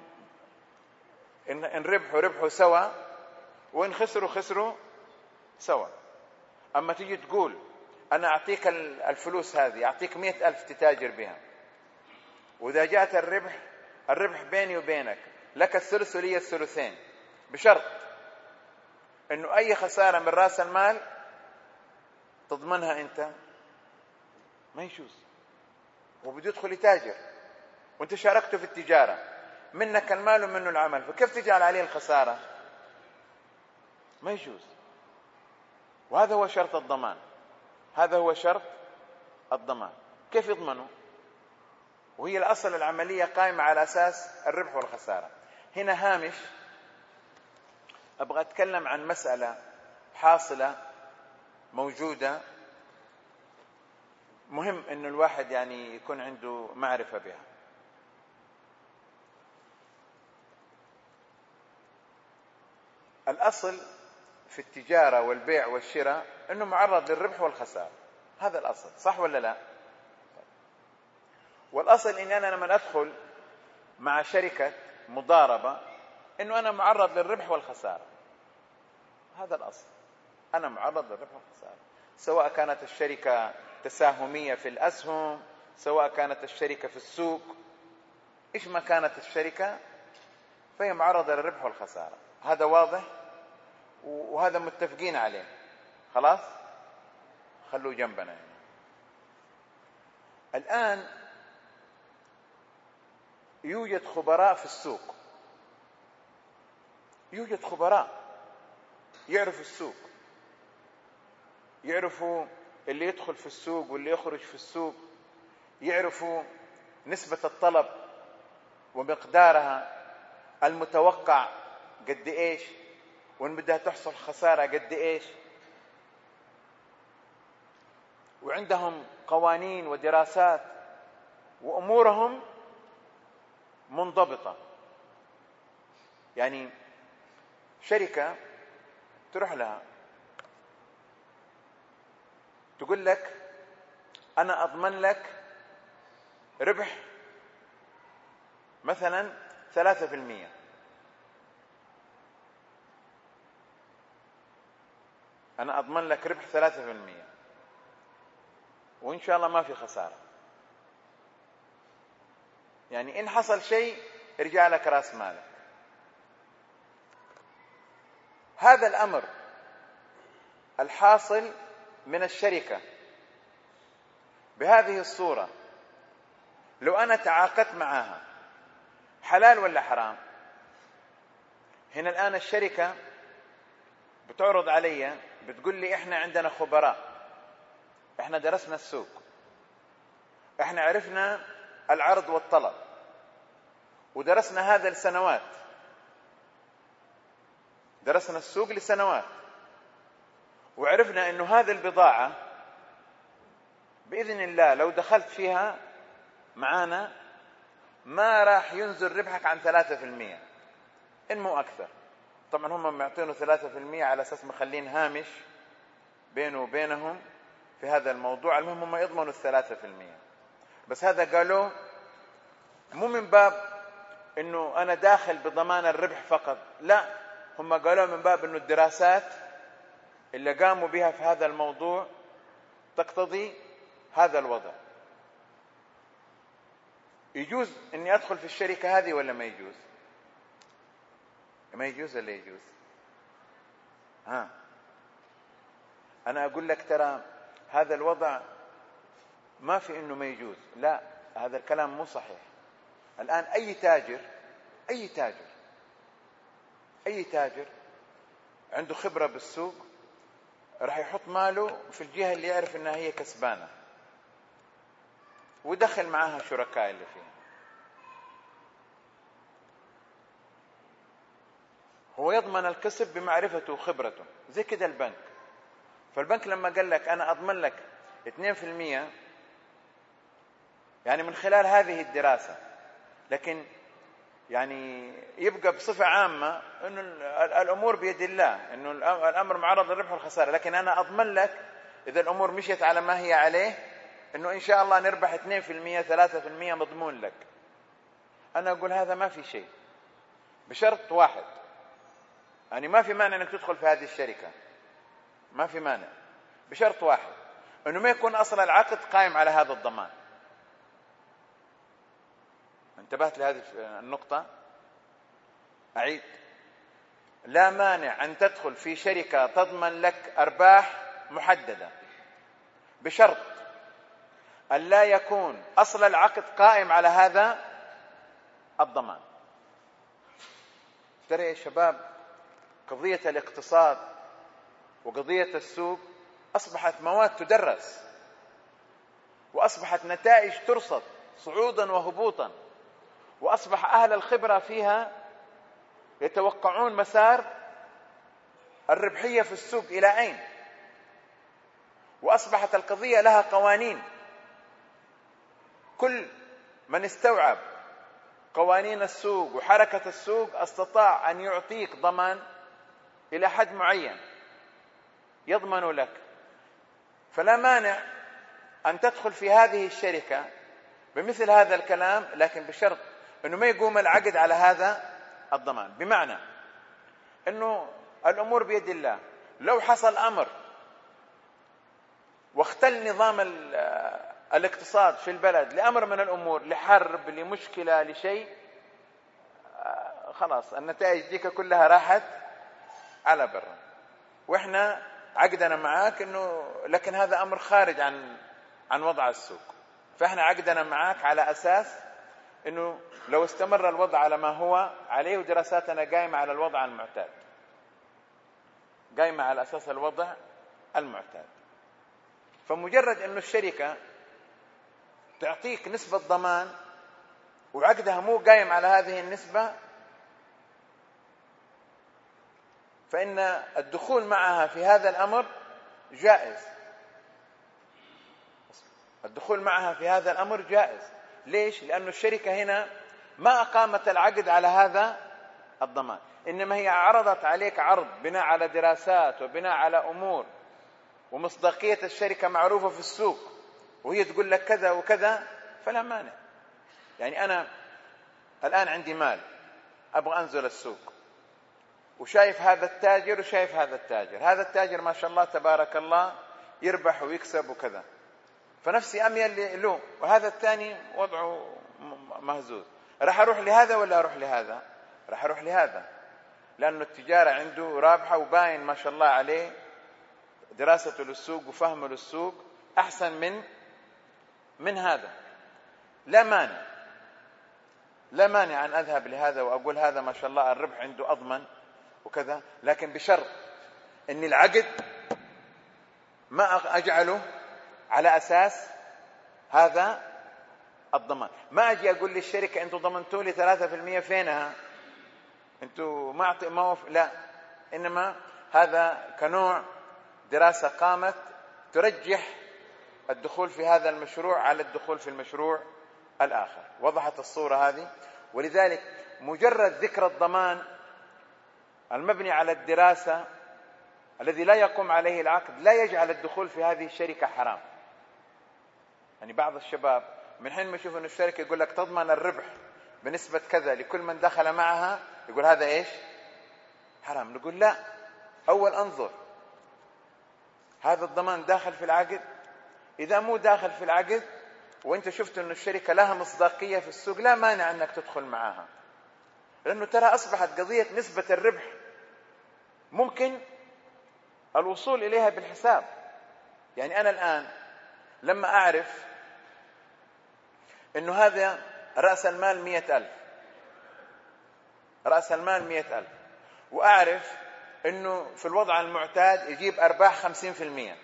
إن ربحوا سوا، وإن خسروا سوا. أما تيجي تقول أنا أعطيك الفلوس هذه، أعطيك 100,000 تتاجر بها، وإذا جاءت الربح بيني وبينك لك الثلث ولي الثلثين، بشرط أنه أي خسارة من رأس المال تضمنها أنت، ما يجوز. وبده يدخل يتاجر وأنت شاركته في التجارة، منك المال ومنه العمل، فكيف تجعل عليه الخسارة؟ ما يجوز. وهذا هو شرط الضمان، هذا هو شرط الضمان. كيف يضمنه؟ وهي الأصل العملية قائمة على أساس الربح والخسارة. هنا هامش أبغى أتكلم عن مسألة حاصلة موجودة، مهم أن الواحد يعني يكون عنده معرفة بها. الأصل في التجارة والبيع والشراء أنه معرض للربح والخسارة، هذا الأصل، صح ولا لا؟ والأصل إن أنا لما أدخل مع شركة مضاربة أنه أنا معرض للربح والخسارة، هذا الأصل، أنا معرض للربح والخسارة، سواء كانت الشركة تساهمية في الأسهم، سواء كانت الشركة في السوق، إيش ما كانت الشركة فهي معرضة للربح والخسارة. هذا واضح وهذا متفقين عليه، خلاص خلوه جنبنا هنا. الآن يوجد خبراء في السوق، يوجد خبراء يعرفوا السوق، يعرفوا اللي يدخل في السوق واللي يخرج في السوق، يعرفوا نسبة الطلب ومقدارها المتوقع قد إيش، وإن بدها تحصل خسارة قد إيش، وعندهم قوانين ودراسات وأمورهم منضبطة. يعني شركة تروح لها تقول لك أنا أضمن لك ربح مثلا 3%، أنا أضمن لك ربح 3%، وإن شاء الله ما في خسارة. يعني إن حصل شيء يرجع لك رأس مالك. هذا الأمر الحاصل من الشركة بهذه الصورة، لو أنا تعاقدت معها حلال ولا حرام؟ هنا الآن الشركة بتعرض علي، بتقول لي إحنا عندنا خبراء، إحنا درسنا السوق، إحنا عرفنا العرض والطلب، ودرسنا هذا لسنوات، درسنا السوق لسنوات، وعرفنا إنه هذه البضاعة بإذن الله لو دخلت فيها معانا ما راح ينزل ربحك عن 3%، إن مو أكثر. طبعا هم معطينه 3% على أساس مخلين هامش بينه وبينهم في هذا الموضوع. المهم هم يضمنوا 3%، بس هذا قالوا مو من باب إنه أنا داخل بضمان الربح فقط، لا، هم قالوا من باب إنه الدراسات اللي قاموا بها في هذا الموضوع تقتضي هذا الوضع. يجوز إني أدخل في الشركة هذه ولا ما يجوز؟ ما يجوز ولا يجوز؟ أنا أقول لك ترى هذا الوضع ما في إنه ما يجوز، لا، هذا الكلام مو صحيح. الآن أي تاجر عنده خبرة بالسوق راح يحط ماله في الجهة اللي يعرف إنها هي كسبانة، ودخل معها شركاء اللي فيها. هو يضمن الكسب بمعرفته وخبرته، زي كده البنك. فالبنك لما قال لك أنا أضمن لك 2%، يعني من خلال هذه الدراسة، لكن يعني يبقى بصفة عامة إنه الأمور بيد الله، إنه الأمر معرض للربح والخسارة، لكن أنا أضمن لك إذا الأمور مشيت على ما هي عليه إنه إن شاء الله نربح 2% 3% مضمون لك. أنا أقول هذا ما في شيء، بشرط واحد، يعني ما في مانع إنك تدخل في هذه الشركة، ما في مانع، بشرط واحد، إنه ما يكون أصل العقد قائم على هذا الضمان. انتبهت لهذه النقطة؟ أعيد، لا مانع أن تدخل في شركة تضمن لك أرباح محددة، بشرط أن لا يكون أصل العقد قائم على هذا الضمان. ترى يا شباب، قضية الاقتصاد وقضية السوق أصبحت مواد تدرس، وأصبحت نتائج ترصد صعودا وهبوطا، وأصبح أهل الخبرة فيها يتوقعون مسار الربحية في السوق إلى أين، وأصبحت القضية لها قوانين. كل من استوعب قوانين السوق وحركة السوق استطاع أن يعطيك ضمان إلى حد معين يضمن لك. فلا مانع أن تدخل في هذه الشركة بمثل هذا الكلام، لكن بشرط أنه ما يقوم العقد على هذا الضمان. بمعنى أنه الأمور بيد الله، لو حصل أمر واختل نظام الاقتصاد في البلد لأمر من الأمور، لحرب، لمشكلة، لشيء، خلاص النتائج ديك كلها راحت على برا، وإحنا عقدنا معاك إنه، لكن هذا أمر خارج عن وضع السوق، فإحنا عقدنا معاك على أساس إنه لو استمر الوضع على ما هو عليه، ودراساتنا قائمة على الوضع المعتاد، قائمة على أساس الوضع المعتاد. فمجرد إنه الشركة تعطيك نسبة ضمان وعقدها مو قايم على هذه النسبة، فإن الدخول معها في هذا الأمر جائز. الدخول معها في هذا الأمر جائز. ليش؟ لأن الشركة هنا ما أقامت العقد على هذا الضمان، إنما هي عرضت عليك عرض بناء على دراسات وبناء على أمور، ومصداقية الشركة معروفة في السوق، وهي تقول لك كذا وكذا، فلا مانع. يعني أنا الآن عندي مال أبغى أنزل السوق، وشايف هذا التاجر وشايف هذا التاجر، هذا التاجر ما شاء الله تبارك الله يربح ويكسب وكذا، فنفسي أميل له، وهذا الثاني وضعه مهزوز. راح أروح لهذا ولا أروح لهذا؟ راح أروح لهذا، لأن التجارة عنده رابحة وباين ما شاء الله عليه دراسته للسوق وفهمه للسوق أحسن من هذا. لا مانع أن أذهب لهذا وأقول هذا ما شاء الله الربح عنده أضمن وكذا، لكن بشرط أن العقد ما أجعله على أساس هذا الضمان. ما أجي أقول للشركة أنتوا ضمنتوا لي 3%، فينها؟ أنتوا ما لا، إنما هذا كنوع دراسة قامت ترجح الدخول في هذا المشروع على الدخول في المشروع الآخر. وضحت الصورة هذه؟ ولذلك مجرد ذكر الضمان المبني على الدراسة الذي لا يقوم عليه العقد لا يجعل الدخول في هذه الشركة حرام. يعني بعض الشباب من حين ما يشوف أن الشركة يقول لك تضمن الربح بنسبة كذا لكل من دخل معها، يقول هذا إيش؟ حرام. نقول لا، أول أنظر هذا الضمان داخل في العقد؟ إذا مو داخل في العقد وأنت شفت أن الشركة لها مصداقية في السوق، لا مانع أنك تدخل معها، لأنه ترى أصبحت قضية نسبة الربح ممكن الوصول إليها بالحساب. يعني أنا الآن لما أعرف أنه هذا رأس المال 100,000، رأس المال 100,000، وأعرف أنه في الوضع المعتاد يجيب أرباح 50%،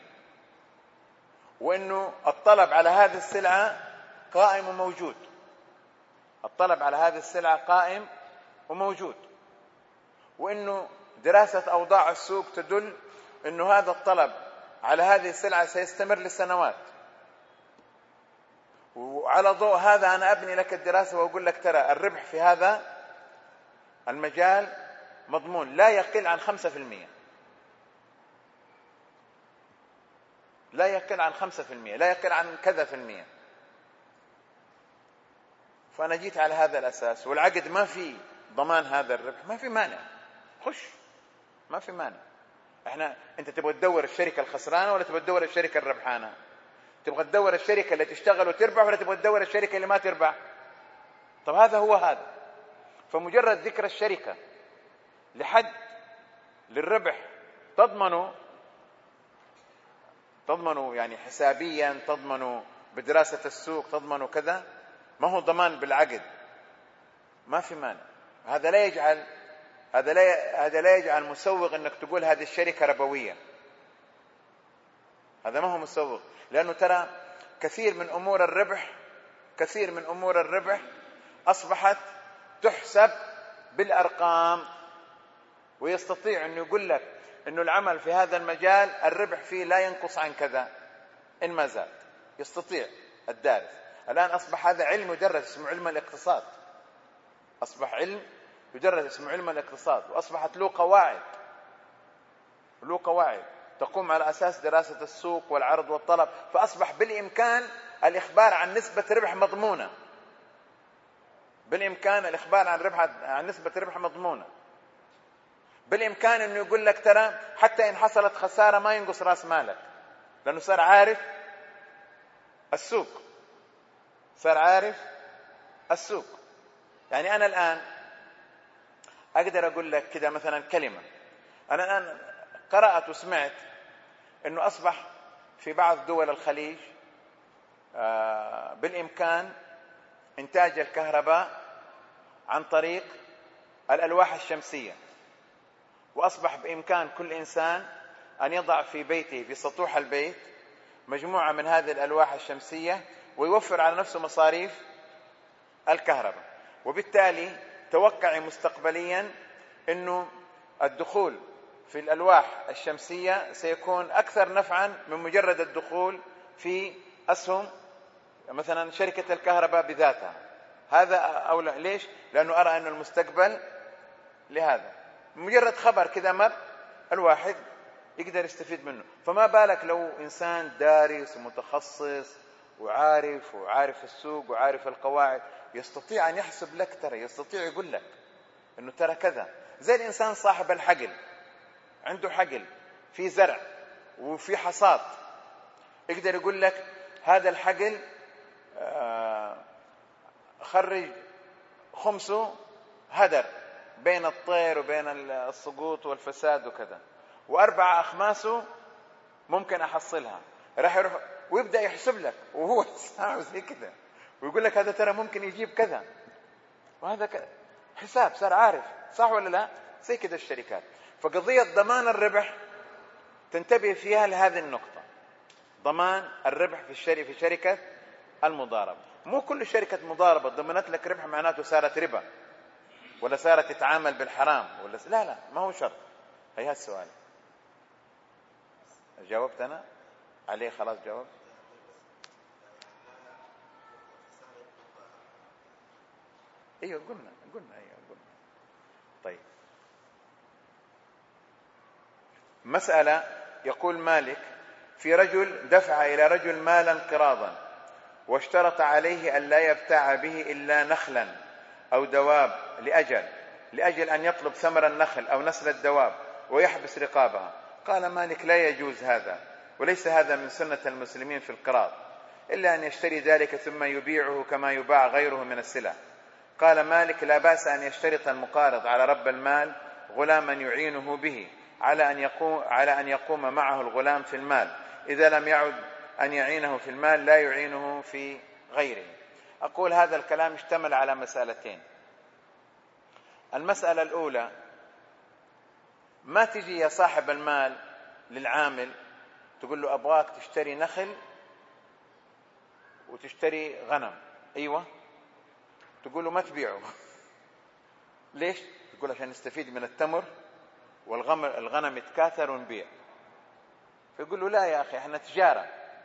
وأنه الطلب على هذه السلعة قائم وموجود، الطلب على هذه السلعة قائم وموجود، وأنه دراسة أوضاع السوق تدل أنه هذا الطلب على هذه السلعة سيستمر لسنوات، وعلى ضوء هذا أنا أبني لك الدراسة وأقول لك ترى الربح في هذا المجال مضمون لا يقل عن 5%، لا يقل عن 5%، لا يقل عن كذا في المية. فأنا جيت على هذا الأساس، والعقد ما في ضمان هذا الربح، ما في مانع، خش، ما في مانع. أنت تبغى تدور الشركة الخسرانة ولا تبغى تدور الشركة الربحانة؟ تبغى تدور الشركة اللي تشتغل وتربح ولا تبغى تدور الشركة اللي ما تربح؟ طب هذا هو هذا. فمجرد ذكر الشركة لحد للربح تضمنوا يعني حسابيا، تضمنوا بدراسة السوق، تضمنوا كذا، ما هو ضمان بالعقد، ما في مانع. هذا لا يجعل مسوغ انك تقول هذه الشركة ربوية، هذا ما هو مسوغ، لأنه ترى كثير من أمور الربح أصبحت تحسب بالأرقام، ويستطيع أن يقول لك أنه العمل في هذا المجال الربح فيه لا ينقص عن كذا إن ما زاد. يستطيع الدارس. الآن أصبح هذا علم يدرس اسمه علم الاقتصاد، أصبح علم يدرس اسمه علم الاقتصاد، وأصبحت له قواعد تقوم على أساس دراسة السوق والعرض والطلب، فأصبح بالإمكان الإخبار عن نسبة ربح مضمونة، بالإمكان الإخبار عن نسبة ربح مضمونة، بالإمكان أنه يقول لك ترى حتى إن حصلت خسارة ما ينقص رأس مالك، لأنه صار عارف السوق. يعني أنا الآن أقدر أقول لك كده مثلا كلمة، أنا الآن قرأت وسمعت أنه أصبح في بعض دول الخليج بالإمكان إنتاج الكهرباء عن طريق الألواح الشمسية، وأصبح بإمكان كل إنسان أن يضع في بيته في سطوح البيت مجموعة من هذه الألواح الشمسية، ويوفر على نفسه مصاريف الكهرباء. وبالتالي توقعي مستقبليا أنه الدخول في الألواح الشمسية سيكون أكثر نفعا من مجرد الدخول في أسهم مثلا شركة الكهرباء بذاتها. هذا أولى. ليش؟ لأنه أرى أن المستقبل لهذا. مجرد خبر كذا مر الواحد يقدر يستفيد منه، فما بالك لو إنسان دارس ومتخصص وعارف السوق وعارف القواعد، يستطيع أن يحسب لك، ترى يستطيع يقول لك أنه ترى كذا. زي الإنسان صاحب الحقل، عنده حقل في زرع وفي حصاد، يقدر يقول لك هذا الحقل خرج خمسه هدر بين الطير وبين السقوط والفساد وكذا، وأربعة أخماسه ممكن أحصلها. راح يروح ويبدأ يحسب لك وهو ساعة زي كذا، ويقول لك هذا ترى ممكن يجيب كذا، وهذا حساب صار عارف. صح ولا لا؟ زي كذا الشركات. فقضية ضمان الربح تنتبه فيها لهذه النقطة، ضمان الربح في شركة المضاربة. مو كل شركة مضاربة ضمنت لك ربح معناته صارت ربا ولا صارت تتعامل بالحرام ولا لا، ما هو شرط. هي السؤال جاوبت أنا عليه، خلاص جاوبت. ايوه قلنا ايوه. طيب، مسألة. يقول مالك: في رجل دفع إلى رجل مالا قراضا واشترط عليه أن لا يبتاع به إلا نخلا أو دواب لأجل أن يطلب ثمر النخل أو نسل الدواب ويحبس رقابها. قال مالك: لا يجوز هذا، وليس هذا من سنة المسلمين في القراض، إلا أن يشتري ذلك ثم يبيعه كما يباع غيره من السلع. قال مالك: لا بأس أن يشترط المقارض على رب المال غلاما يعينه به على أن يقوم معه الغلام في المال، إذا لم يعد أن يعينه في المال لا يعينه في غيره. أقول هذا الكلام اشتمل على مسألتين. المسألة الأولى: ما تجي يا صاحب المال للعامل تقول له أبغاك تشتري نخل وتشتري غنم. أيوة. تقول له ما تبيعه. ليش؟ تقول عشان نستفيد من التمر والغنم يتكاثر ونبيع. فيقول له لا يا أخي، احنا تجارة،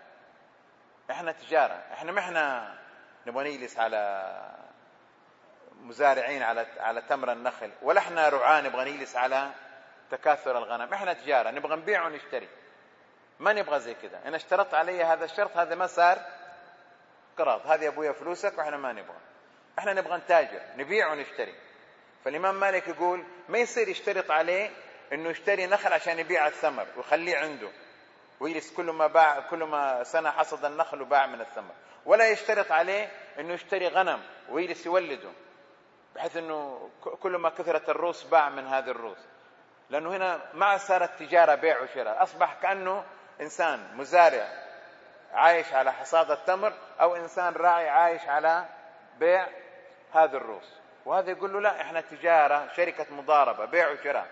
احنا ما احنا نبغى نجلس على مزارعين على تمر النخل، ولا احنا رعاة نبغى نجلس على تكاثر الغنم. احنا تجارة، نبغى نبيع ونشتري، ما نبغى زي كذا. انا اشترطت علي هذا الشرط، هذا ما صار قراض. هذه ابويا فلوسك واحنا ما نبغى، احنا نبغى نتاجر، نبيع ونشتري. فالإمام مالك يقول ما يصير يشترط عليه انه يشتري نخل عشان يبيع الثمر ويخليه عنده ويجلس كل ما سنة حصد النخل وباع من الثمر، ولا يشترط عليه انه يشتري غنم ويجلس يولده بحيث انه كل ما كثرت الروس باع من هذه الروس. لانه هنا ما صارت تجارة بيع وشراء، اصبح كأنه انسان مزارع عايش على حصاد التمر او انسان راعي عايش على بيع هذه الروس. وهذا يقول له لا، احنا تجارة، شركة مضاربة، بيع وشراء.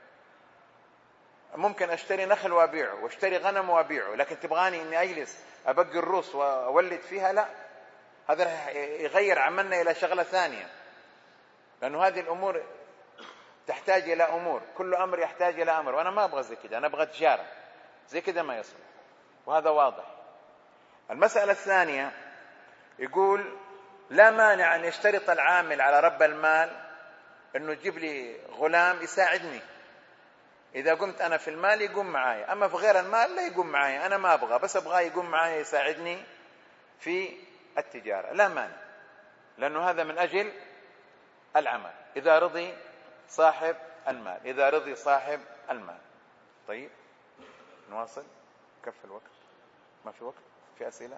ممكن اشتري نخل وابيعه واشتري غنم وابيعه، لكن تبغاني اني اجلس ابقي الروس واولد فيها؟ لا، هذا راح يغير عملنا الى شغلة ثانية. لانه هذه الامور تحتاج الى امور، كل امر يحتاج الى امر، وانا ما ابغى زي كده، انا ابغى تجارة. زي كده ما يصلح، وهذا واضح. المسألة الثانية يقول لا مانع ان يشترط العامل على رب المال انه يجيب لي غلام يساعدني، إذا قمت أنا في المال يقوم معايا، أما في غير المال لا يقوم معايا، أنا ما أبغى، بس أبغى يقوم معايا يساعدني في التجارة، لا مانع، لأنه هذا من أجل العمل، إذا رضي صاحب المال. طيب نواصل، كف الوقت، ما في وقت، في أسئلة؟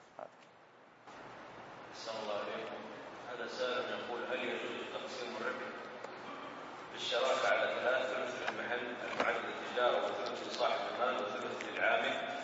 السلام الله عليكم. هذا سائل يقول: هل يجوز تقسيم الربح بالشراكة على 3، ثلث للمحل المعد للتجارة وثلث لصاحب المال وثلث للعامل؟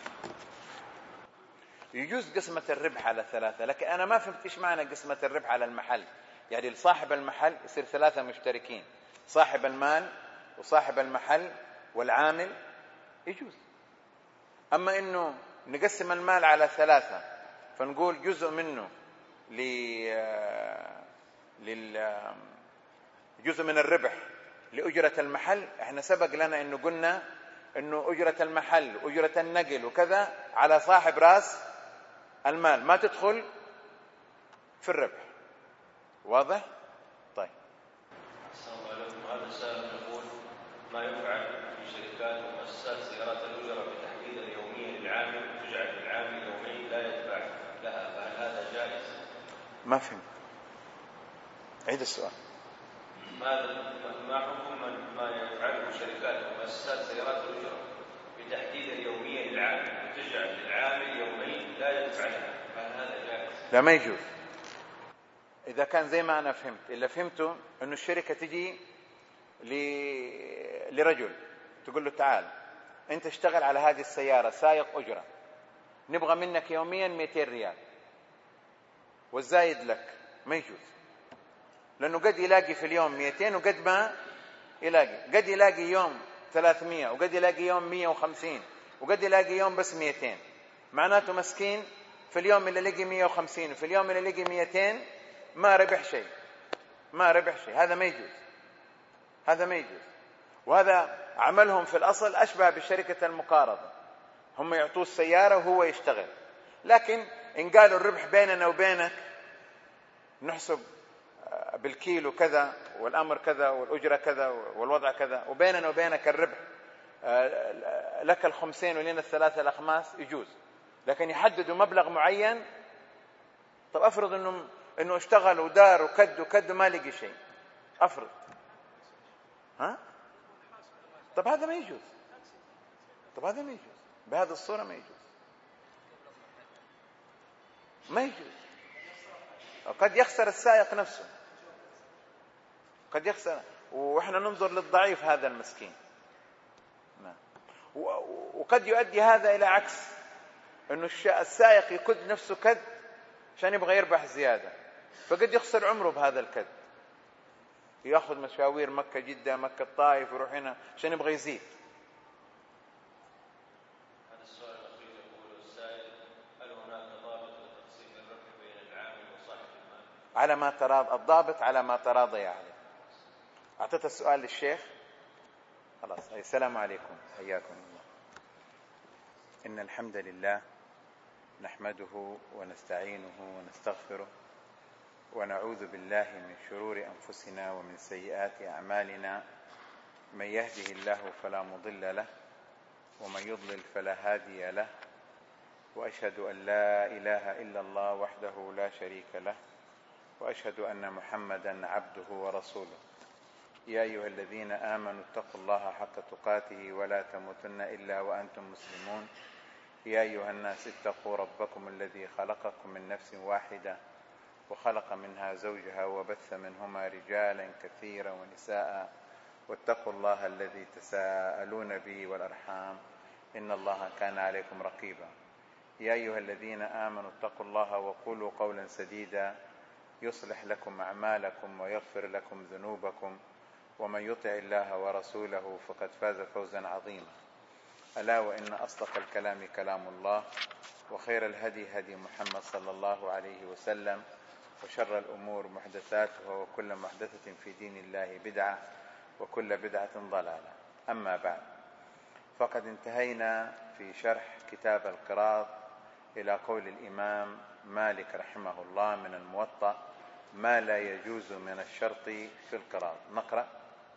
يجوز قسمة الربح على 3، لكن أنا ما فهمت إيش معنى قسمة الربح على المحل. يعني لصاحب المحل يصير 3 مشتركين، صاحب المال وصاحب المحل والعامل، يجوز. أما إنه نقسم المال على 3 فنقول جزء منه جزء من الربح لأجرة المحل، احنا سبق لنا انه قلنا انه أجرة المحل وأجرة النقل وكذا على صاحب رأس المال، ما تدخل في الربح. واضح؟ طيب. السلام عليكم. هذا السائل يقول: ما يفعل في شركات ومؤسسات سيارات الأجرة بتحديد اليومية للعامل تجعل للعامل يومين لا يدفع لها، فهل هذا جائز؟ ما فهمت، عيد السؤال. ما حكم ما يفعله شركات ومؤسسات سيارات الأجرة بتحديد اليومية للعامل وتجعل للعامل يومين لا يدفع لها، فهل هذا جائز؟ لا، ما يجوز. إذا كان زي ما أنا فهمت، إلا فهمته أنه الشركة تجي لرجل تقول له تعال أنت اشتغل على هذه السيارة سائق أجرة، نبغى منك يوميا 200 ريال والزايد لك. ما يجوز، لأنه قد يلاقي في اليوم 200 وقد ما يلاقي، قد يلاقي يوم 300 وقد يلاقي يوم 150 وقد يلاقي يوم بس 200. معناته مسكين في اليوم اللي لقي 150 وفي اليوم اللي لقي 200 ما ربح شيء، ما ربح شيء. هذا ما يجوز، هذا ما يجوز. وهذا عملهم في الأصل أشبه بشركة المقارضة، هم يعطوه السيارة وهو يشتغل، لكن إن قالوا الربح بيننا وبينك نحسب بالكيلو كذا والأمر كذا والأجرة كذا والوضع كذا وبيننا وبينك الربح لك الخمسين ولنا الثلاثة الأخماس، يجوز. لكن يحددوا مبلغ معين. طب أفرض إنه اشتغل ودار وكد وما لقي شيء، أفرض طب هذا ما يجوز، طب هذا ما يجوز بهذه الصورة، ما يجوز، ما يجوز. وقد يخسر السائق نفسه، قد يخسر، وإحنا ننظر للضعيف هذا المسكين. وقد يؤدي هذا إلى عكس، إنه السائق يكد نفسه كد عشان يبغى يربح زيادة، فقد يخسر عمره بهذا الكد، يأخذ مشاوير مكة جدة مكة الطائف ويروح هنا عشان يبغى يزيد. هذا السؤال الأخير يقول السائل: هل هناك ضابط لتقسيم الربح بين العامل وصاحب المال؟ على ما تراضى الضابط، على ما تراضي عليه. أعطيت السؤال للشيخ خلاص. السلام عليكم، حياكم الله. إن الحمد لله نحمده ونستعينه ونستغفره ونعوذ بالله من شرور أنفسنا ومن سيئات أعمالنا، من يهده الله فلا مضل له ومن يضلل فلا هادي له، وأشهد أن لا إله إلا الله وحده لا شريك له، وأشهد أن محمدا عبده ورسوله. يا أيها الذين آمنوا اتقوا الله حق تقاته ولا تموتن إلا وأنتم مسلمون. يا أيها الناس اتقوا ربكم الذي خلقكم من نفس واحدة وخلق منها زوجها وبث منهما رجالا كثيرا ونساء، واتقوا الله الذي تساءلون به والأرحام إن الله كان عليكم رقيبا. يا أيها الذين آمنوا اتقوا الله وقولوا قولا سديدا يصلح لكم أعمالكم ويغفر لكم ذنوبكم، ومن يطع الله ورسوله فقد فاز فوزا عظيما. ألا وإن أصدق الكلام كلام الله، وخير الهدي هدي محمد صلى الله عليه وسلم، وشر الأمور محدثاتها وكل محدثة في دين الله بدعة وكل بدعة ضلالة. أما بعد، فقد انتهينا في شرح كتاب القراض إلى قول الإمام مالك رحمه الله من الموطأ: ما لا يجوز من الشرط في القراض. نقرأ.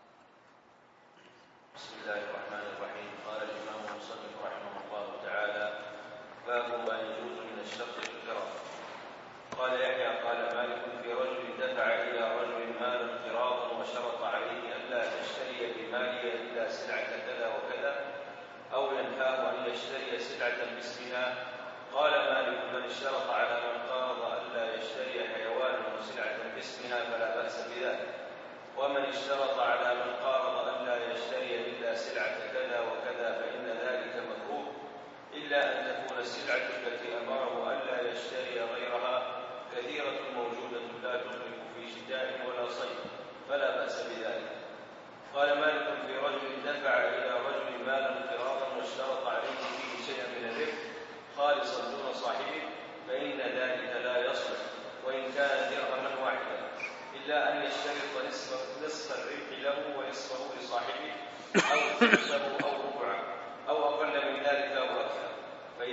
بسم الله الرحمن الرحيم. قال الإمام المصنف رحمه الله تعالى: باب ما يجوز من الشرط في القراض. قال يحيى: قال مالك في رجل دفع إلى رجل مالا قراضا وشرط عليه ألا يشتري بماله إلا سلعة كذا وكذا، أو ينهاه أن يشتري سلعة باسمها. قال مالك: من اشترط على من قارض ألا يشتري حيوانا وسلعة باسمها فلا بأس بذلك، ومن اشترط على من قارض ألا يشتري إلا سلعة كذا وكذا فإن ذلك مكروه، إلا أن تكون السلعة التي أمره ألا يشتري غيرها كثيرة موجودة لا تغرق في شتاء ولا صيف فلا بأس بذلك. قال مالك في رجل دفع إلى رجل مالا قراضا واشترط عليه فيه شيئا من الربح خالصا دون صاحبه فإن ذلك لا يصلح، وإن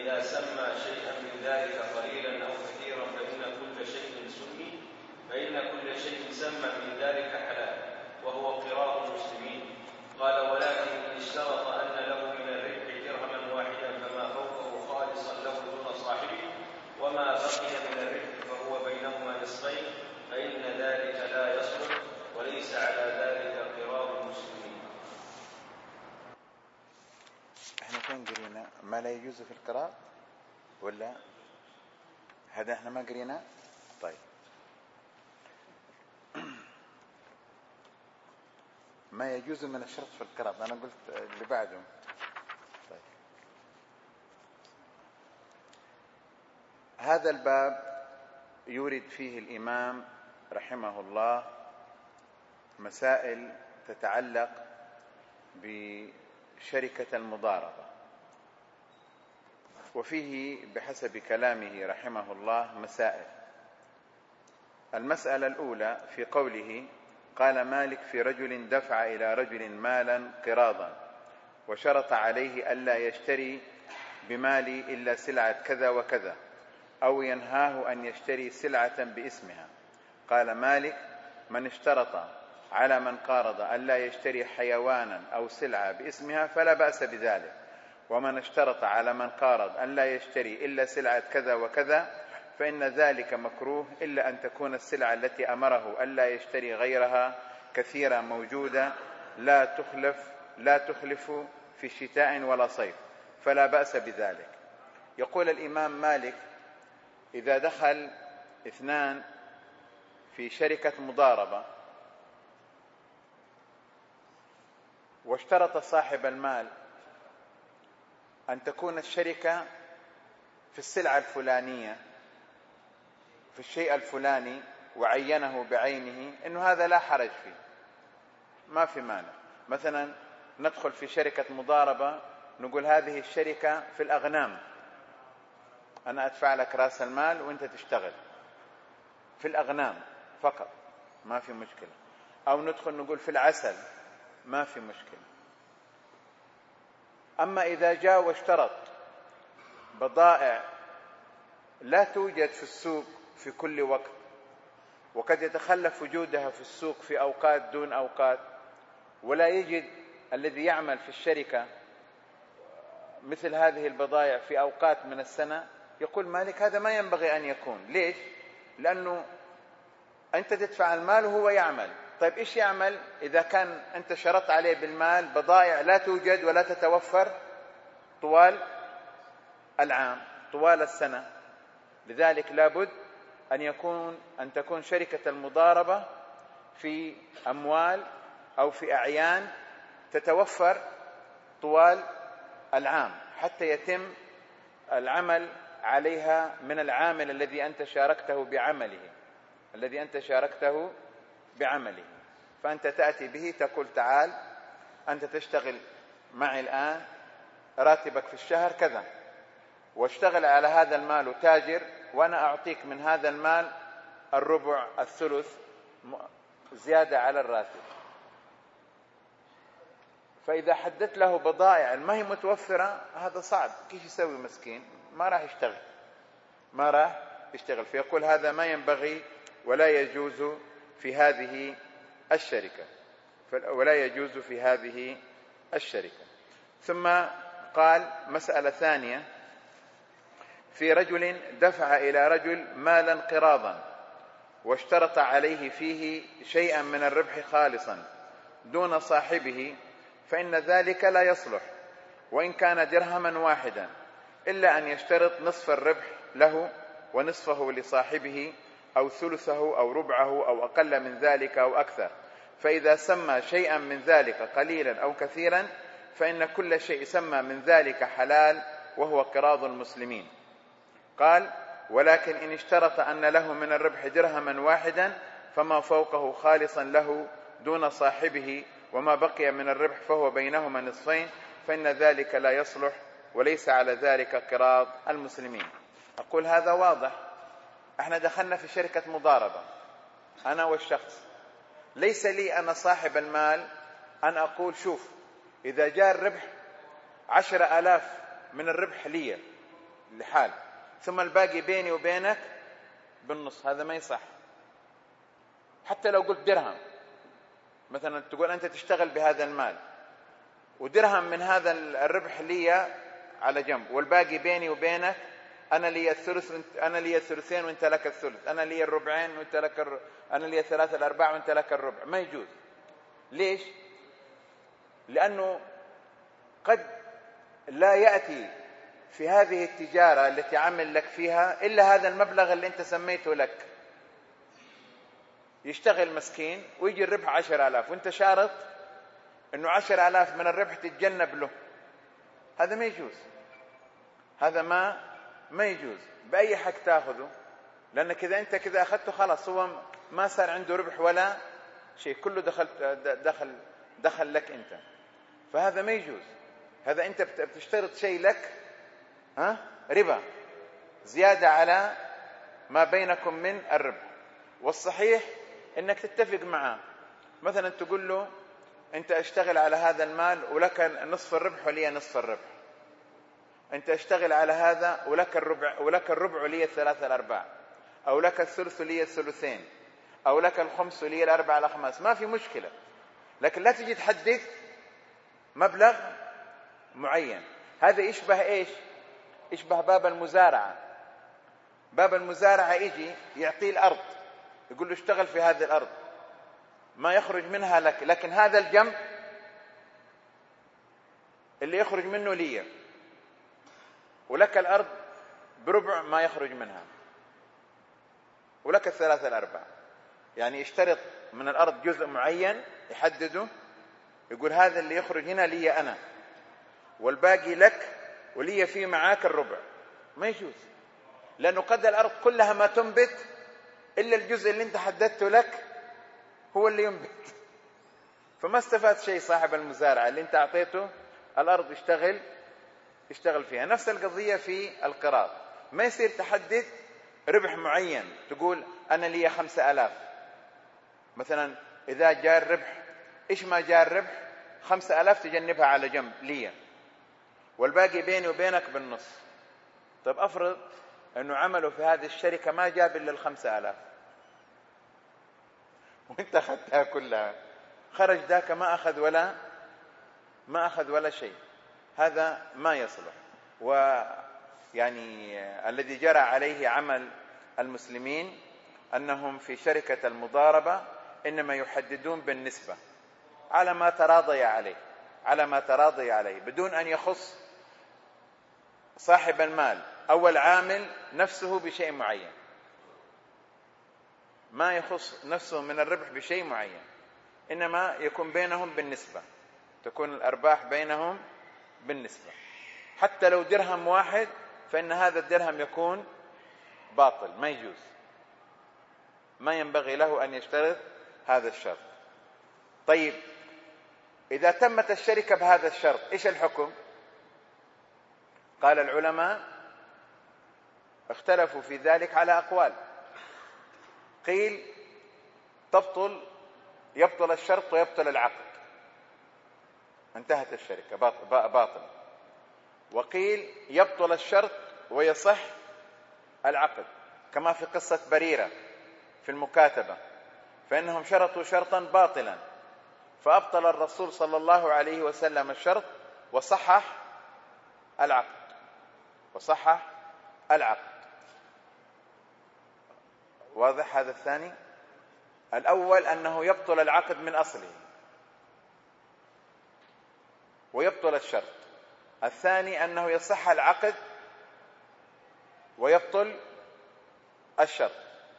فإذا سمى شيئا من ذلك قليلا أو كثيرا فإن كل شيء سمى من ذلك حلال وهو قراء المسلمين. قال ولكن إن اشترط أن له من الربح درهما واحدا فما فوقه خالصا له دون صاحبه وما بقي من الربح فهو بينهما نصفين فإن ذلك لا يصلح وليس على ذلك قراء المسلمين. احنا كان قرينا ما لا يجوز في القراء ولا هذا احنا ما قرينا؟ طيب ما يجوز من الشرط في القراء انا قلت اللي بعده. طيب هذا الباب يورد فيه الإمام رحمه الله مسائل تتعلق بشركة المضاربة، وفيه بحسب كلامه رحمه الله مسائل. المسألة الأولى في قوله قال مالك في رجل دفع إلى رجل مالا قراضا وشرط عليه ألا يشتري بمالي إلا سلعة كذا وكذا أو ينهاه أن يشتري سلعة باسمها. قال مالك من اشترط على من قارض ألا يشتري حيوانا أو سلعة باسمها فلا بأس بذلك، ومن اشترط على من قارض ألا يشتري إلا سلعة كذا وكذا فإن ذلك مكروه إلا أن تكون السلعة التي أمره ألا يشتري غيرها كثيرة موجودة لا تخلف في شتاء ولا صيف فلا بأس بذلك. يقول الإمام مالك إذا دخل اثنان في شركة مضاربة واشترط صاحب المال أن تكون الشركة في السلعة الفلانية في الشيء الفلاني وعينه بعينه إنه هذا لا حرج فيه، ما في مانع. مثلا ندخل في شركة مضاربة نقول هذه الشركة في الأغنام، أنا أدفع لك رأس المال وأنت تشتغل في الأغنام فقط، ما في مشكلة. أو ندخل نقول في العسل، ما في مشكلة. أما إذا جاء واشترط بضائع لا توجد في السوق في كل وقت وقد يتخلف وجودها في السوق في أوقات دون أوقات، ولا يجد الذي يعمل في الشركة مثل هذه البضائع في أوقات من السنة، يقول مالك هذا ما ينبغي أن يكون. ليش؟ لأنه أنت تدفع المال وهو يعمل. طيب إيش يعمل إذا كان أنت شرط عليه بالمال بضائع لا توجد ولا تتوفر طوال العام طوال السنة؟ لذلك لابد أن تكون شركة المضاربة في أموال أو في أعيان تتوفر طوال العام حتى يتم العمل عليها من العامل الذي أنت شاركته بعمله. فأنت تأتي به تقول تعال أنت تشتغل معي الآن، راتبك في الشهر كذا، واشتغل على هذا المال وتاجر، وأنا أعطيك من هذا المال الربع الثلث زيادة على الراتب. فإذا حددت له بضائع ما هي متوفرة هذا صعب، كيف يسوي مسكين؟ ما راح يشتغل. فيقول هذا ما ينبغي ولا يجوز في هذه الشركة. ثم قال مسألة ثانية في رجل دفع إلى رجل مالا قراضا واشترط عليه فيه شيئا من الربح خالصا دون صاحبه فإن ذلك لا يصلح وإن كان درهما واحدا، إلا أن يشترط نصف الربح له ونصفه لصاحبه أو ثلثه أو ربعه أو أقل من ذلك أو أكثر. فإذا سمى شيئا من ذلك قليلا أو كثيرا فإن كل شيء سمى من ذلك حلال وهو قراض المسلمين. قال ولكن إن اشترط أن له من الربح درهما واحدا فما فوقه خالصا له دون صاحبه وما بقي من الربح فهو بينهما نصفين فإن ذلك لا يصلح وليس على ذلك قراض المسلمين. أقول هذا واضح. احنا دخلنا في شركة مضاربة أنا والشخص، ليس لي أنا صاحب المال أن أقول شوف إذا جاء الربح 10,000 من الربح لي لحال، ثم الباقي بيني وبينك بالنص، هذا ما يصح. حتى لو قلت درهم مثلا، تقول أنت تشتغل بهذا المال ودرهم من هذا الربح لي على جنب، والباقي بيني وبينك، أنا لي الثلث أنا لي الثلثين وأنت لك الثلث، أنا لي الربعين وأنت لك أنا لي 3/4 وأنت لك الربع، ما يجوز. ليش؟ لأنه قد لا يأتي في هذه التجارة التي عمل لك فيها إلا هذا المبلغ اللي أنت سميته لك. يشتغل مسكين ويجي الربح 10,000 وأنت شارط أنه 10,000 من الربح تتجنب له، هذا ما يجوز. هذا ما يجوز بأي حق تأخذه، لأنك إذا أنت كذا أخذته خلاص هو ما صار عنده ربح ولا شيء، كله دخل لك أنت، فهذا ما يجوز. هذا أنت بتشترط شيء لك ربا زيادة على ما بينكم من الربح. والصحيح أنك تتفق معه، مثلا تقول له أنت اشتغل على هذا المال ولك نصف الربح ولي نصف الربح، أنت اشتغل على هذا ولك الربع ولي 3/4، أو لك الثلث ولي الثلثين، أو لك الخمس ولي 4/5، ما في مشكلة. لكن لا تجي تحدد مبلغ معين. هذا يشبه إيش؟ يشبه باب المزارعة. باب المزارعة يجي يعطيه الأرض، يقول له اشتغل في هذه الأرض، ما يخرج منها لك، لكن هذا الجنب اللي يخرج منه لي، ولك الأرض بربع ما يخرج منها، ولك 3/4. يعني يشترط من الأرض جزء معين يحدده، يقول هذا اللي يخرج هنا لي أنا، والباقي لك ولي فيه معاك الربع. ما يجوز، لأنه قد الأرض كلها ما تنبت إلا الجزء اللي انت حددته لك هو اللي ينبت، فما استفاد شيء صاحب المزارعة اللي انت أعطيته الأرض يشتغل فيها. نفس القضية في القراض، ما يصير تحدد ربح معين، تقول أنا لي 5,000 مثلا، إذا جاء الربح إيش ما جاء الربح 5,000 تجنبها على جنب لي، والباقي بيني وبينك بالنص. طيب أفرض أنه عمله في هذه الشركة ما جاب إلا 5,000 وانت أخذتها كلها، خرج ذاك ما أخذ ولا شيء، هذا ما يصلح. ويعني الذي جرى عليه عمل المسلمين أنهم في شركة المضاربة إنما يحددون بالنسبة على ما تراضي عليه، بدون أن يخص صاحب المال أو العامل نفسه بشيء معين، ما يخص نفسه من الربح بشيء معين، إنما يكون بينهم بالنسبة، تكون الأرباح بينهم بالنسبة. حتى لو درهم واحد فإن هذا الدرهم يكون باطل، ما يجوز، ما ينبغي له أن يشترط هذا الشرط. طيب إذا تمت الشركة بهذا الشرط إيش الحكم؟ قال العلماء اختلفوا في ذلك على أقوال. قيل يبطل الشرط ويبطل العقد، انتهت الشركة باطل. وقيل يبطل الشرط ويصح العقد، كما في قصة بريرة في المكاتبة، فإنهم شرطوا شرطا باطلا فأبطل الرسول صلى الله عليه وسلم الشرط وصحح العقد. واضح هذا الثاني؟ الأول أنه يبطل العقد من أصله ويبطل الشرط، الثاني أنه يصح العقد ويبطل الشرط.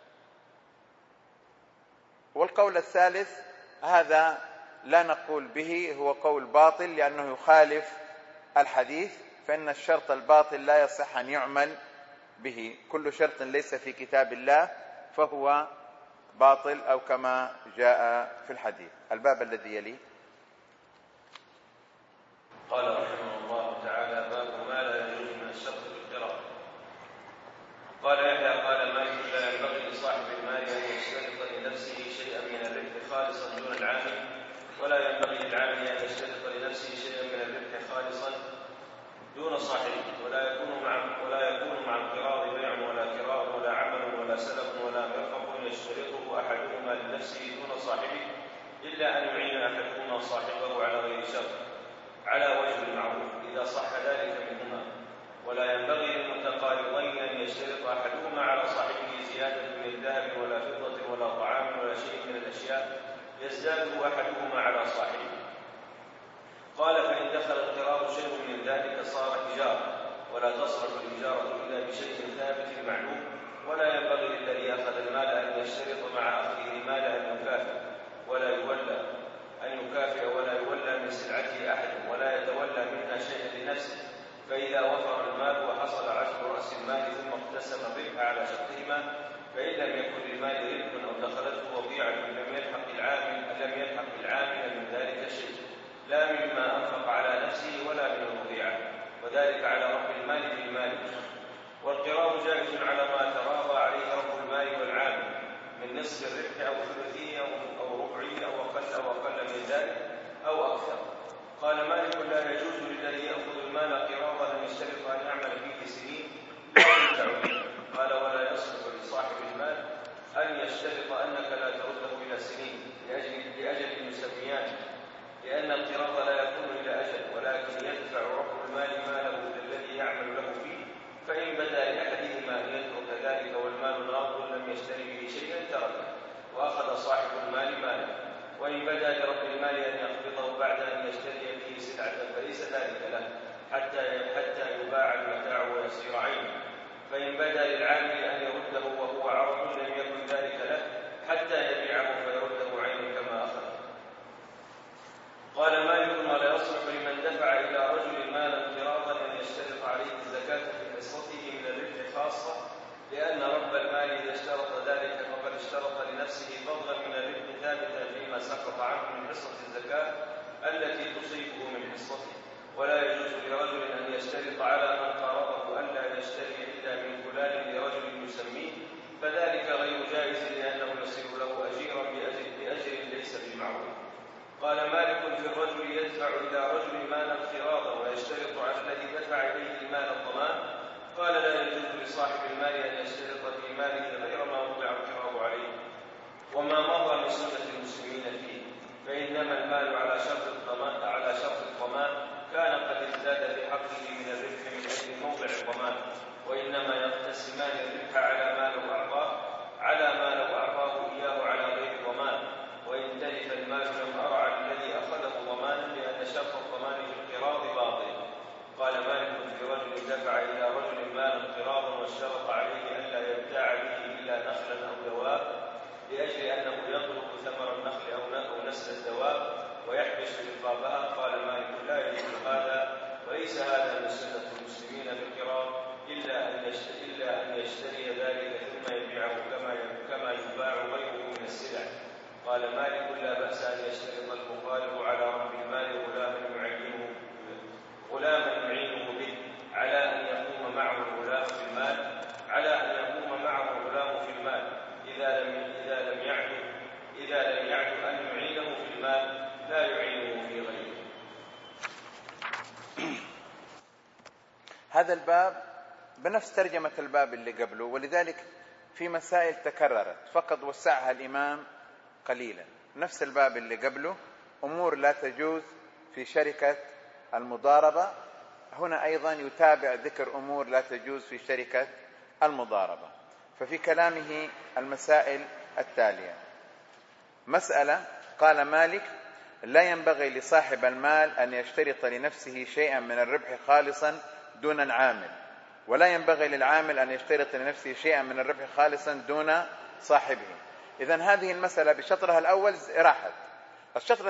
والقول الثالث هذا لا نقول به، هو قول باطل لأنه يخالف الحديث، فإن الشرط الباطل لا يصح أن يعمل به، كل شرط ليس في كتاب الله فهو باطل، أو كما جاء في الحديث. الباب الذي يليه. قال رحمه الله تعالى: باب ما لا يجوز من الشرط في القراءة. قال يحيى قال مالك: لا ينبغي لصاحب المال أن يشترط لنفسه شيئا من الربح خالصا دون العامل، ولا ينبغي للعامل أن يشترط لنفسه شيئا من الربح خالصا دون صاحبه، ولا يكون صاحبه إلا أن يعين أحدهما صاحبه على غير شرط على وجه المعروف إذا صح ذلك منهما. ولا ينبغي للمتقارضين أن يشترط أحدهما على صاحبه زيادة من ذهب ولا فضة ولا طعام ولا شيء من الأشياء يزداده أحدهما على صاحبه. قال: فإن دخل القراض شيء من ذلك صار إجارة، ولا تصرف الإجارة إلا بشيء ثابت معلوم. ولا ينبغي للذي أخذ المال أن يشترط مع أخذه المال أن يكافئ ولا يولى من سلعته أحد، ولا يتولى منها شيئا لنفسه. فإذا وفر المال وحصل عشر رأس المال ثم اقتسم الربح على شقهما، فإن لم يكن للمال ربح أو دخلته وضيعة لم يلحق العامل من ذلك شيء، لا مما أنفق على نفسه ولا من الوضيعة، وذلك على رب المال في المال. والقراض جائز على ما تراضى عليه رب المال والعامل من نصف الربح أو ثلثه أو ربعه أو أقل من ذلك أو أكثر. قال مالك: لا يجوز للذي يأخذ المال قراضا أن يشترط أن يعمل فيه سنين لا يرجع به. قال: ولا يصلح لصاحب المال أن يشترط أنك لا ترده إلى سنين لأجل مسميات، لأن القراض لا يكون إلى أجل، ولكن يدفع رب المال ماله للذي يعمل له فيه. فإن بدا لأحدهما أن يترك ذلك والمال ناض لم يشتري به شيئا تركه وأخذ صاحب المال ماله. وإن بدا لرب المال أن يقبضه بعد أن يشتري به سلعة فليس ذلك له حتى يباع المتاع ويصير عينه. فإن بدا للعامل أن يرده وهو عرض لم يكن ذلك له حتى يبيعه فيرده عين كما أخذ. قال مالك: ولا يصلح لمن دفع إلى رجل مالا قراضا أن يشترط عليه الزكاة في حصته من الربح خاصة، لأن رب المال إذا اشترط ذلك فقد اشترط لنفسه فضلا من الربح ثابتا فيما سقط عنه من حصة الزكاة التي تصيبه من حصته. ولا يجوز لرجل أن يشترط على من قارضه ألا يشتري إلا من فلان لرجل يسميه، فذلك غير جائز لأنه يصير له أجيرا بأجر ليس بالمعروف. قال مالك: في الرجل يدفع إلى رجل مالا قراضا ويشترط على الذي دفع إليه المال الضمان. قال: لا يجوز لصاحب المال أن يشترط في ماله غير ما وضع القراض عليه وما مضى من سنة المسلمين فيه، فإنما المال على شرط الضمان كان قد ازداد في حقه من الربح من أجل موضع الضمان، وإنما يقتسمان الربح على ما لو أعطاه إياه على غير ضمان. وإن تلف المال لم أرى على الذي أخذه ضمانا لأن شرط الضمان في القراض باطل. قال مالك: في رجل دفع إلى رجل مالا قراضا واشترط عليه ألا يبتاع به إلا نخلا أو دواب لأجل أنه يطلب ثمر النخل أو نسل الدواب ويحبس رقابها. قال مالك: لا يجوز هذا، وليس هذا من سنة المسلمين في القراض إلا أن يشتري ذلك ثم يبيعه كما يباع غيره من السلع. قال مالك: لا بأس أن يشترط المقارض على رب المال غلاما يعينه به على أن يقوم معه الغلام في المال إذا لم يعد أن يعينه في المال لا يعينه في غيره. هذا الباب بنفس ترجمة الباب اللي قبله، ولذلك في مسائل تكررت فقط وسعها الإمام قليلا. نفس الباب اللي قبله أمور لا تجوز في شركة المضاربة، هنا أيضا يتابع ذكر أمور لا تجوز في شركة المضاربة. ففي كلامه المسائل التالية: مسألة، قال مالك: لا ينبغي لصاحب المال أن يشترط لنفسه شيئا من الربح خالصا دون العامل، ولا ينبغي للعامل أن يشترط لنفسه شيئا من الربح خالصا دون صاحبه. إذن هذه المسألة بشطرها الأول راحت. الشطر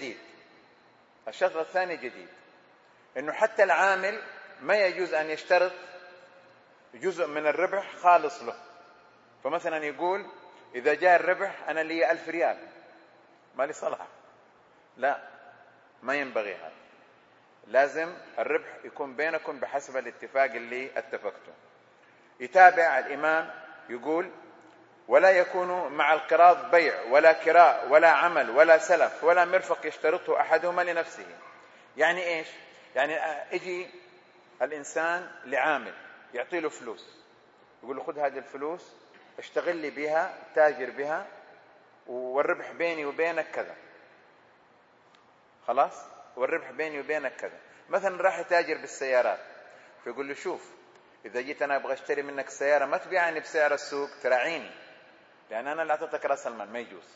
الثاني جديد، إنه حتى العامل ما يجوز أن يشترط جزء من الربح خالص له. فمثلا يقول: إذا جاء الربح أنا لي 1000 ريال ما لي صلاح. لا، ما ينبغي هذا. لازم الربح يكون بينكم بحسب الاتفاق اللي اتفقتم. يتابع الإمام يقول: ولا يكون مع القراض بيع ولا كراء ولا عمل ولا سلف ولا مرفق يشترطه أحدهما لنفسه. يعني إيش؟ يعني اجي الإنسان لعامل يعطي له فلوس، يقول له: خذ هذه الفلوس اشتغل لي بها، تاجر بها، والربح بيني وبينك كذا، خلاص، والربح بيني وبينك كذا. مثلا راح يتاجر بالسيارات، فيقول له شوف، إذا جيت أنا أبغى أشتري منك سيارة ما تبيعني بسعر السوق، تراعيني، لأن أنا اللي أعطيتك رأس المال. ما يجوز،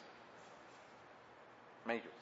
ما يجوز.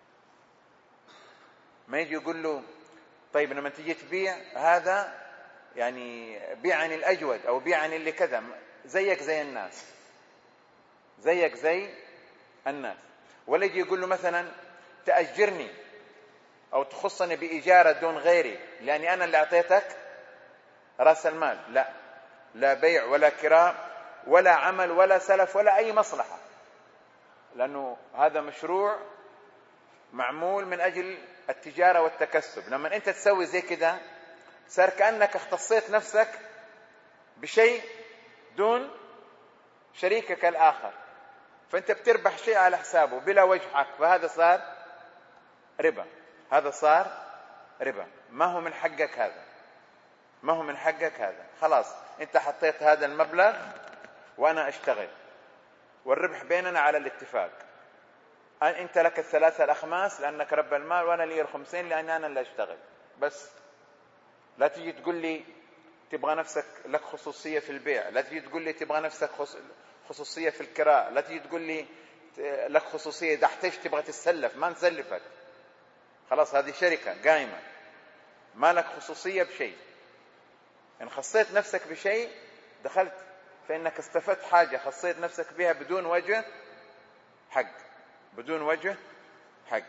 ما يجي يقول له طيب لما تيجي تبيع هذا يعني بيعني الأجود أو بيعني اللي كذا، زيك زي الناس، زيك زي الناس. ولا يجي يقول له مثلا تأجرني أو تخصني بإجارة دون غيري لأني أنا اللي أعطيتك رأس المال. لا، لا بيع ولا كراء ولا عمل ولا سلف ولا أي مصلحة، لأنه هذا مشروع معمول من أجل التجارة والتكسب. لما أنت تسوي زي كده صار كأنك اختصيت نفسك بشيء دون شريكك الآخر، فأنت بتربح شيء على حسابه بلا وجه حق، فهذا صار ربا. هذا صار ربا، ما هو من حقك هذا، ما هو من حقك هذا. خلاص أنت حطيت هذا المبلغ وأنا أشتغل، والربح بيننا على الاتفاق. أنت لك الثلاثة الأخماس لأنك رب المال، وأنا لي الخمسين لأن أنا اللي أشتغل. بس لا تجي تقول لي تبغى نفسك لك خصوصية في البيع، لا تجي تقول لي تبغى نفسك خصوصية في الكراء، لا تجي تقول لي لك خصوصية إذا احتجت تبغى تسلف، ما نسلفك. خلاص هذه شركة قائمة، ما لك خصوصية بشيء. إن خصيت نفسك بشيء دخلت فإنك استفدت حاجة خصيت نفسك بها بدون وجه حق، بدون وجه حق.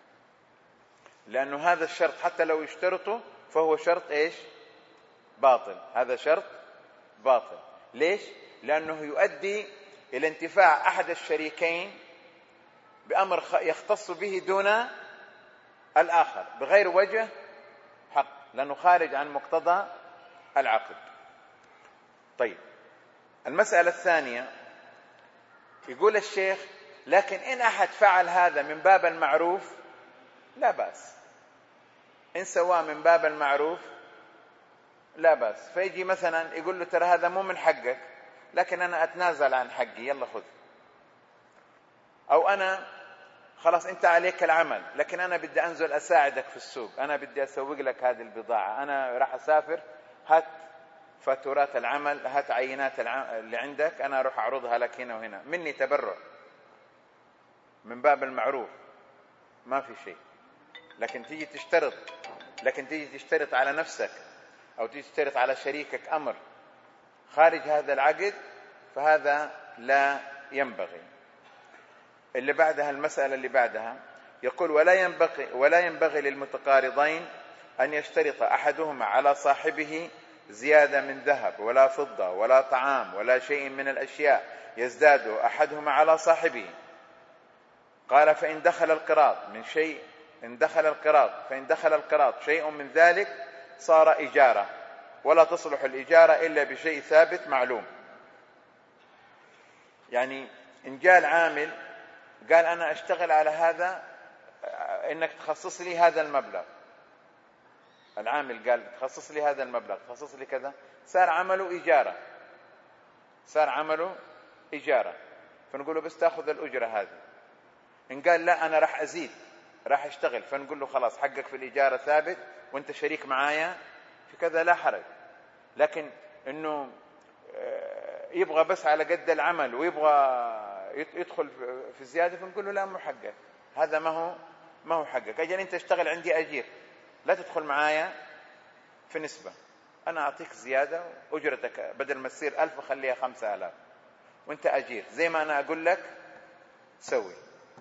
لأنه هذا الشرط حتى لو يشترطه فهو شرط إيش؟ باطل. هذا شرط باطل. ليش؟ لأنه يؤدي إلى انتفاع أحد الشريكين بأمر يختص به دون الآخر بغير وجه حق، لأنه خارج عن مقتضى العقد. طيب، المسألة الثانية يقول الشيخ لكن إن أحد فعل هذا من باب المعروف لا بأس، إن سواه من باب المعروف لا بأس. فيجي مثلا يقول له ترى هذا مو من حقك لكن أنا أتنازل عن حقي، يلا خذ. أو أنا خلاص أنت عليك العمل لكن أنا بدي أنزل أساعدك في السوق، أنا بدي أسوق لك هذه البضاعة، أنا راح أسافر، هات فاتورات العمل، هات عينات اللي عندك، أنا أروح أعرضها لك هنا وهنا، مني تبرع من باب المعروف، ما في شيء. لكن تيجي تشترط على نفسك أو تيجي تشترط على شريكك أمر خارج هذا العقد، فهذا لا ينبغي. اللي بعدها المسألة اللي بعدها يقول ولا ينبغي للمتقارضين أن يشترط أحدهما على صاحبه زيادة من ذهب ولا فضة ولا طعام ولا شيء من الأشياء يزداد أحدهما على صاحبه. قال فإن دخل القراض شيء من ذلك صار إجارة، ولا تصلح الإجارة إلا بشيء ثابت معلوم. يعني إن جاء العامل قال أنا أشتغل على هذا إنك تخصص لي هذا المبلغ، العامل قال تخصص لي هذا المبلغ، تخصص لي كذا، صار عمله إجارة، فنقول له بس تأخذ الأجرة هذه. إن قال لا أنا راح أزيد، راح أشتغل، فنقول له خلاص حقك في الإجارة ثابت وأنت شريك معايا في كذا، لا حرج. لكن إنه يبغى بس على قد العمل ويبغى يدخل في الزيادة، فنقول له لا مو حقك، هذا ما هو حقك. أجل أنت اشتغل عندي أجير، لا تدخل معايا في نسبة، أنا أعطيك زيادة أجرتك بدل ما تصير 1000 خليها 5000 وأنت أجير، زي ما أنا أقول لك سوي.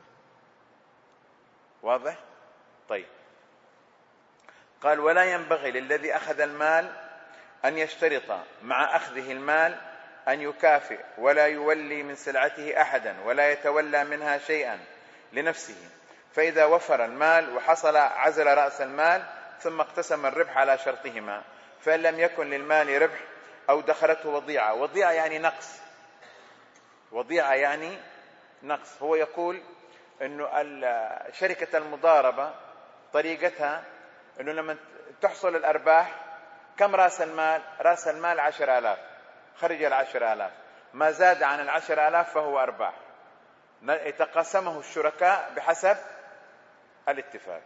واضح؟ طيب، قال ولا ينبغي للذي أخذ المال أن يشترط مع أخذه المال أن يكافئ ولا يولي من سلعته أحدا ولا يتولى منها شيئا لنفسه، فإذا وفر المال وحصل عزل رأس المال ثم اقتسم الربح على شرطهما، فإن لم يكن للمال ربح أو دخلته وضيعة يعني نقص. هو يقول أنه شركة المضاربة طريقتها أنه لما تحصل الأرباح كم رأس المال 10,000، خرج 10,000، ما زاد عن 10,000 فهو أرباح. يتقاسمه الشركاء بحسب الاتفاق.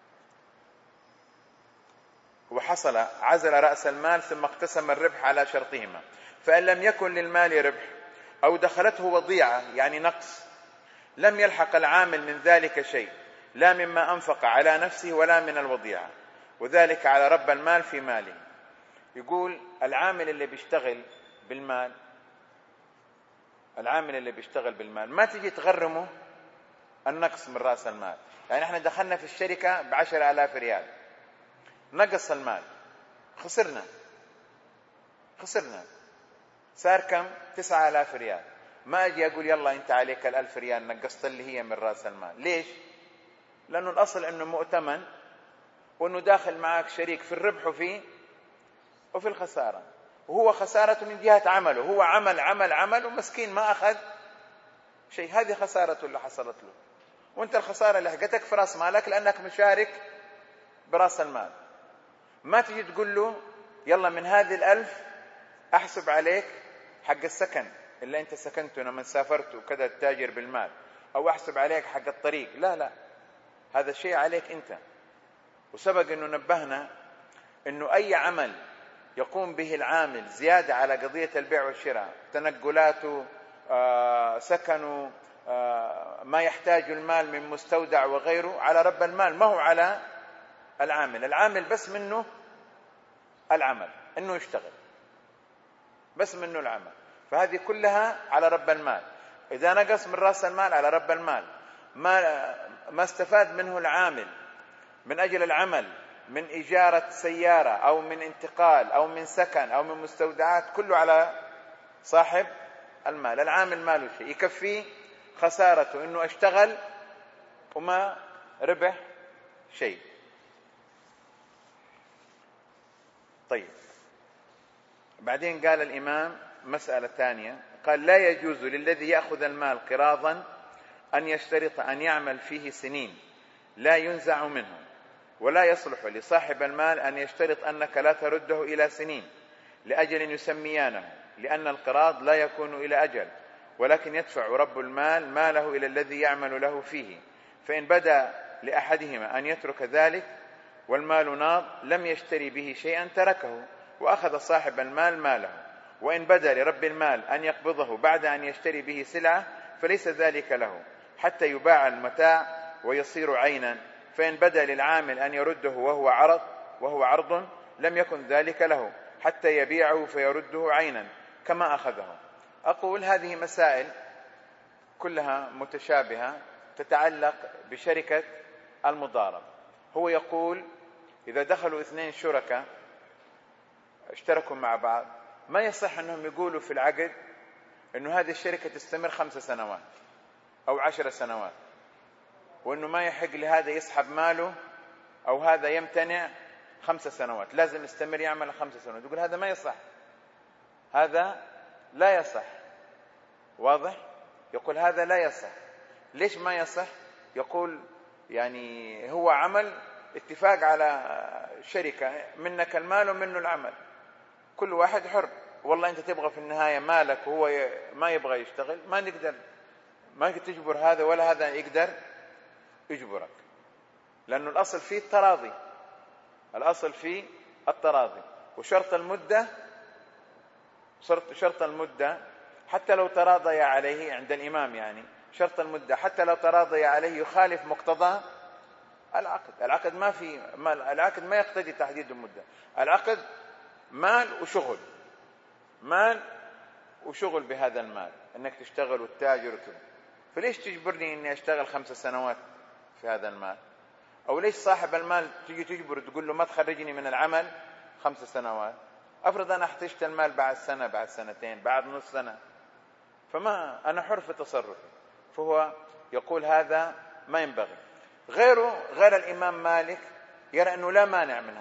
وحصل عزل رأس المال ثم اقتسم الربح على شرطهما، فإن لم يكن للمال ربح أو دخلته وضيعة يعني نقص لم يلحق العامل من ذلك شيء، لا مما أنفق على نفسه ولا من الوضيعة، وذلك على رب المال في ماله. يقول العامل اللي بيشتغل بالمال، العامل اللي بيشتغل بالمال ما تجي تغرمه النقص من رأس المال. يعني احنا دخلنا في الشركة ب10,000 ريال، نقص المال، خسرنا صار كم؟ 9,000 ريال. ما أجي أقول يلا أنت عليك 1,000 ريال نقصت اللي هي من رأس المال. ليش؟ لأنه الأصل أنه مؤتمن، وأنه داخل معك شريك في الربح وفي الخسارة، وهو خسارته من جهة عمله، هو عمل ومسكين ما أخذ شيء، هذه خسارته اللي حصلت له، وأنت الخسارة اللي حقتك في رأس مالك لأنك مشارك برأس المال. ما تجي تقول له يلا من هذه 1,000 أحسب عليك حق السكن اللي أنت سكنته لما سافرت وكذا التاجر بالمال، أو أحسب عليك حق الطريق. لا، هذا الشيء عليك أنت. وسبق أنه نبهنا أنه أي عمل يقوم به العامل زيادة على قضية البيع والشراء، تنقلاته، سكنه، ما يحتاج المال من مستودع وغيره، على رب المال، ما هو على العامل. العامل بس منه العمل، انه يشتغل بس منه العمل، فهذه كلها على رب المال. اذا نقص من راس المال على رب المال، ما استفاد منه العامل من اجل العمل، من اجارة سيارة او من انتقال او من سكن او من مستودعات، كله على صاحب المال. العامل ماله شيء، يكفيه خسارته انه اشتغل وما ربح شيء. طيب، بعدين قال الإمام مسألة ثانية، قال لا يجوز للذي يأخذ المال قراضا أن يشترط أن يعمل فيه سنين لا ينزع منه، ولا يصلح لصاحب المال أن يشترط أنك لا ترده إلى سنين لأجل يسميانه، لأن القراض لا يكون إلى أجل، ولكن يدفع رب المال ماله إلى الذي يعمل له فيه، فإن بدا لأحدهما أن يترك ذلك والمال ناض لم يشتري به شيئا تركه وأخذ صاحب المال ماله، وإن بدا لرب المال أن يقبضه بعد أن يشتري به سلعة فليس ذلك له حتى يباع المتاع ويصير عينا، فإن بدا للعامل أن يرده وهو عرض لم يكن ذلك له حتى يبيعه فيرده عينا كما أخذه. أقول هذه مسائل كلها متشابهة تتعلق بشركة المضاربة. هو يقول إذا دخلوا 2 شركاء اشتركوا مع بعض، ما يصح أنهم يقولوا في العقد أنه هذه الشركة تستمر 5 سنوات أو 10 سنوات، وأنه ما يحق لهذا يسحب ماله أو هذا يمتنع 5 سنوات، لازم يستمر يعمل 5 سنوات. يقول هذا ما يصح، هذا لا يصح. واضح؟ يقول هذا لا يصح. ليش ما يصح؟ يقول يعني هو عمل اتفاق على شركة، منك المال ومنه العمل، كل واحد حر. والله أنت تبغى في النهاية مالك وهو ما يبغى يشتغل، ما نقدر، ما تجبر هذا ولا هذا يقدر يجبرك، لأنه الأصل فيه التراضي، الأصل فيه التراضي. وشرط المدة حتى لو تراضي عليه عند الإمام، يعني شرط المدة حتى لو تراضي عليه يخالف مقتضى العقد. العقد ما يقتضي تحديد المدة. العقد مال وشغل بهذا المال، انك تشتغل وتتاجر وكذا. فليش تجبرني اني اشتغل 5 سنوات في هذا المال؟ او ليش صاحب المال تيجي تجبر تقول له ما تخرجني من العمل 5 سنوات؟ افرض انا احتجت المال بعد سنة، بعد سنتين، بعد نص سنة، فما انا حر في تصرفي. فهو يقول هذا ما ينبغي. غير الإمام مالك يرى أنه لا مانع من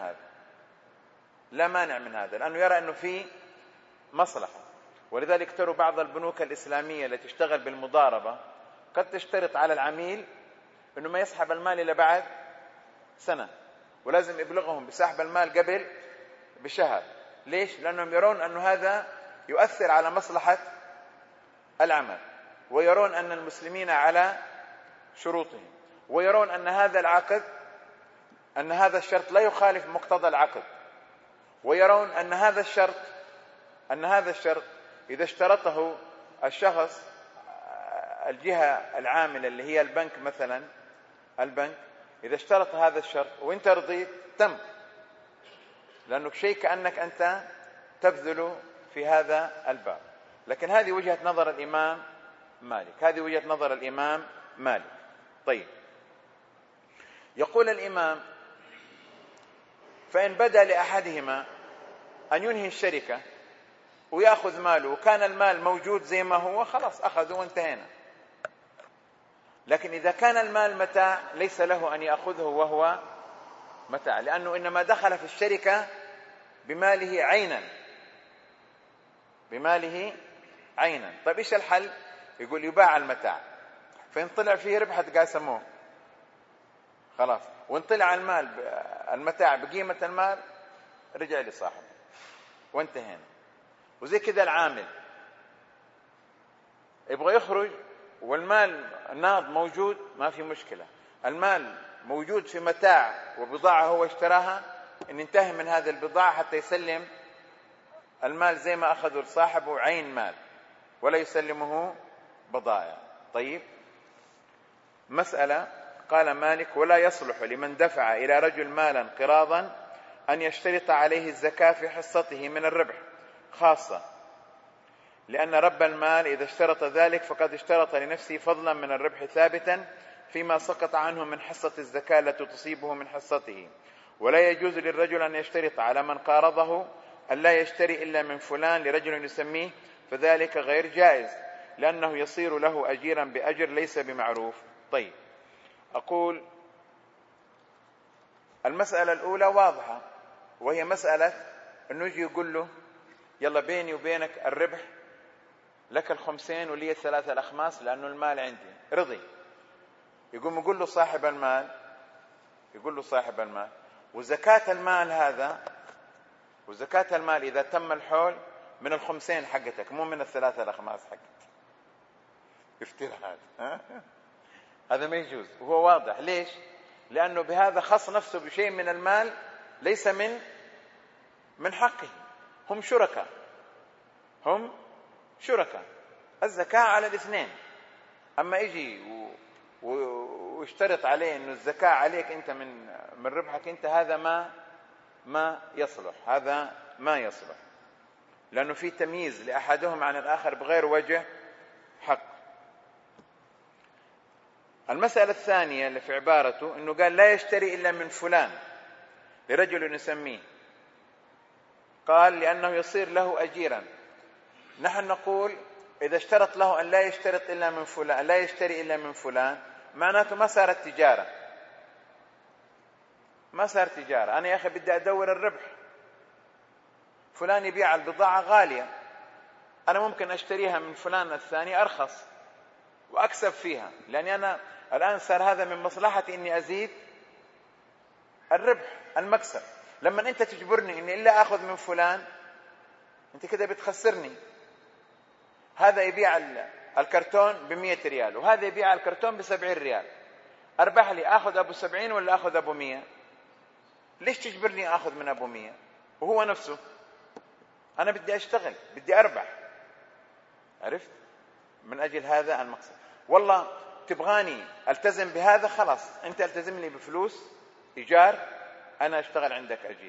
هذا، لأنه يرى أنه فيه مصلحة. ولذلك ترى بعض البنوك الإسلامية التي تشتغل بالمضاربة قد تشترط على العميل أنه ما يسحب المال إلا بعد سنة، ولازم يبلغهم بسحب المال قبل بشهر. ليش؟ لأنهم يرون أنه هذا يؤثر على مصلحة العمل. ويرون أن المسلمين على شروطهم، ويرون أن هذا العقد، أن هذا الشرط لا يخالف مقتضى العقد، ويرون أن هذا الشرط إذا اشترطه الشخص، الجهة العاملة اللي هي البنك مثلا، البنك إذا اشترط هذا الشرط وانت رضيت تم، لأنه شيء كأنك أنت تبذل في هذا الباب. لكن هذه وجهة نظر الإمام مالك، طيب، يقول الإمام: فإن بدا لأحدهما أن ينهي الشركة ويأخذ ماله، وكان المال موجود زي ما هو، خلاص أخذه وانتهينا. لكن إذا كان المال متاع ليس له أن يأخذه وهو متاع، لأنه إنما دخل في الشركة بماله عينا. طيب إيش الحل؟ يقول يباع المتاع، فإن طلع فيه ربح تقاسموه خلاص، وإن طلع المتاع بقيمة المال رجع لصاحبه وانتهينا. وزي كذا العامل يبغى يخرج والمال ناض موجود، ما في مشكلة، المال موجود في متاع وبضاعة هو اشتراها، إن انتهي من هذه البضاعة حتى يسلم المال زي ما أخذوا لصاحبه عين مال، ولا يسلمه بضائع. طيب، مسألة. قال مالك: ولا يصلح لمن دفع إلى رجل مالا قراضا أن يشترط عليه الزكاة في حصته من الربح خاصة، لأن رب المال إذا اشترط ذلك فقد اشترط لنفسه فضلا من الربح ثابتا فيما سقط عنه من حصة الزكاة التي تصيبه من حصته. ولا يجوز للرجل أن يشترط على من قارضه أن لا يشتري إلا من فلان لرجل يسميه، فذلك غير جائز، لأنه يصير له أجيرا بأجر ليس بمعروف. طيب، أقول المسألة الأولى واضحة، وهي مسألة أنه يجي يقول له: يلا بيني وبينك الربح، لك الخمسين ولي الثلاثة الأخماس لأنه المال عندي. رضي. يقول له صاحب المال: وزكاة المال هذا، وزكاة المال إذا تم الحول من الخمسين حقتك، مو من الثلاثة الأخماس حقتك. افتر هذا ما يجوز، وهو واضح. ليش؟ لأنه بهذا خص نفسه بشيء من المال ليس من حقه. هم شركاء، الزكاة على الاثنين. أما يجي ويشترط عليه أنه الزكاة عليك أنت من ربحك أنت، هذا ما يصلح، لأنه في تمييز لأحدهم عن الآخر بغير وجه حق. المسألة الثانية اللي في عبارته أنه قال: لا يشتري إلا من فلان لرجل يسميه، قال لأنه يصير له أجيرا. نحن نقول إذا اشترط له أن لا يشترط إلا من فلان، لا يشتري إلا من فلان، معناته ما صارت تجارة. أنا يا أخي بدي أدور الربح، فلان يبيع البضاعة غالية، أنا ممكن أشتريها من فلان الثاني أرخص وأكسب فيها، لأني أنا الآن صار هذا من مصلحتي إني أزيد الربح، المكسب. لما أنت تجبرني إني إلا أخذ من فلان، أنت كده بتخسرني. هذا يبيع الكرتون ب100 ريال، وهذا يبيع الكرتون ب70 ريال، أربح لي أخذ أبو 70 ولا أخذ أبو 100؟ ليش تجبرني أخذ من أبو 100 وهو نفسه؟ أنا بدي أشتغل، بدي أربح. عرفت؟ من أجل هذا المقصد. والله تبغاني ألتزم بهذا، خلاص أنت التزم لي بفلوس إيجار، أنا أشتغل عندك أجير،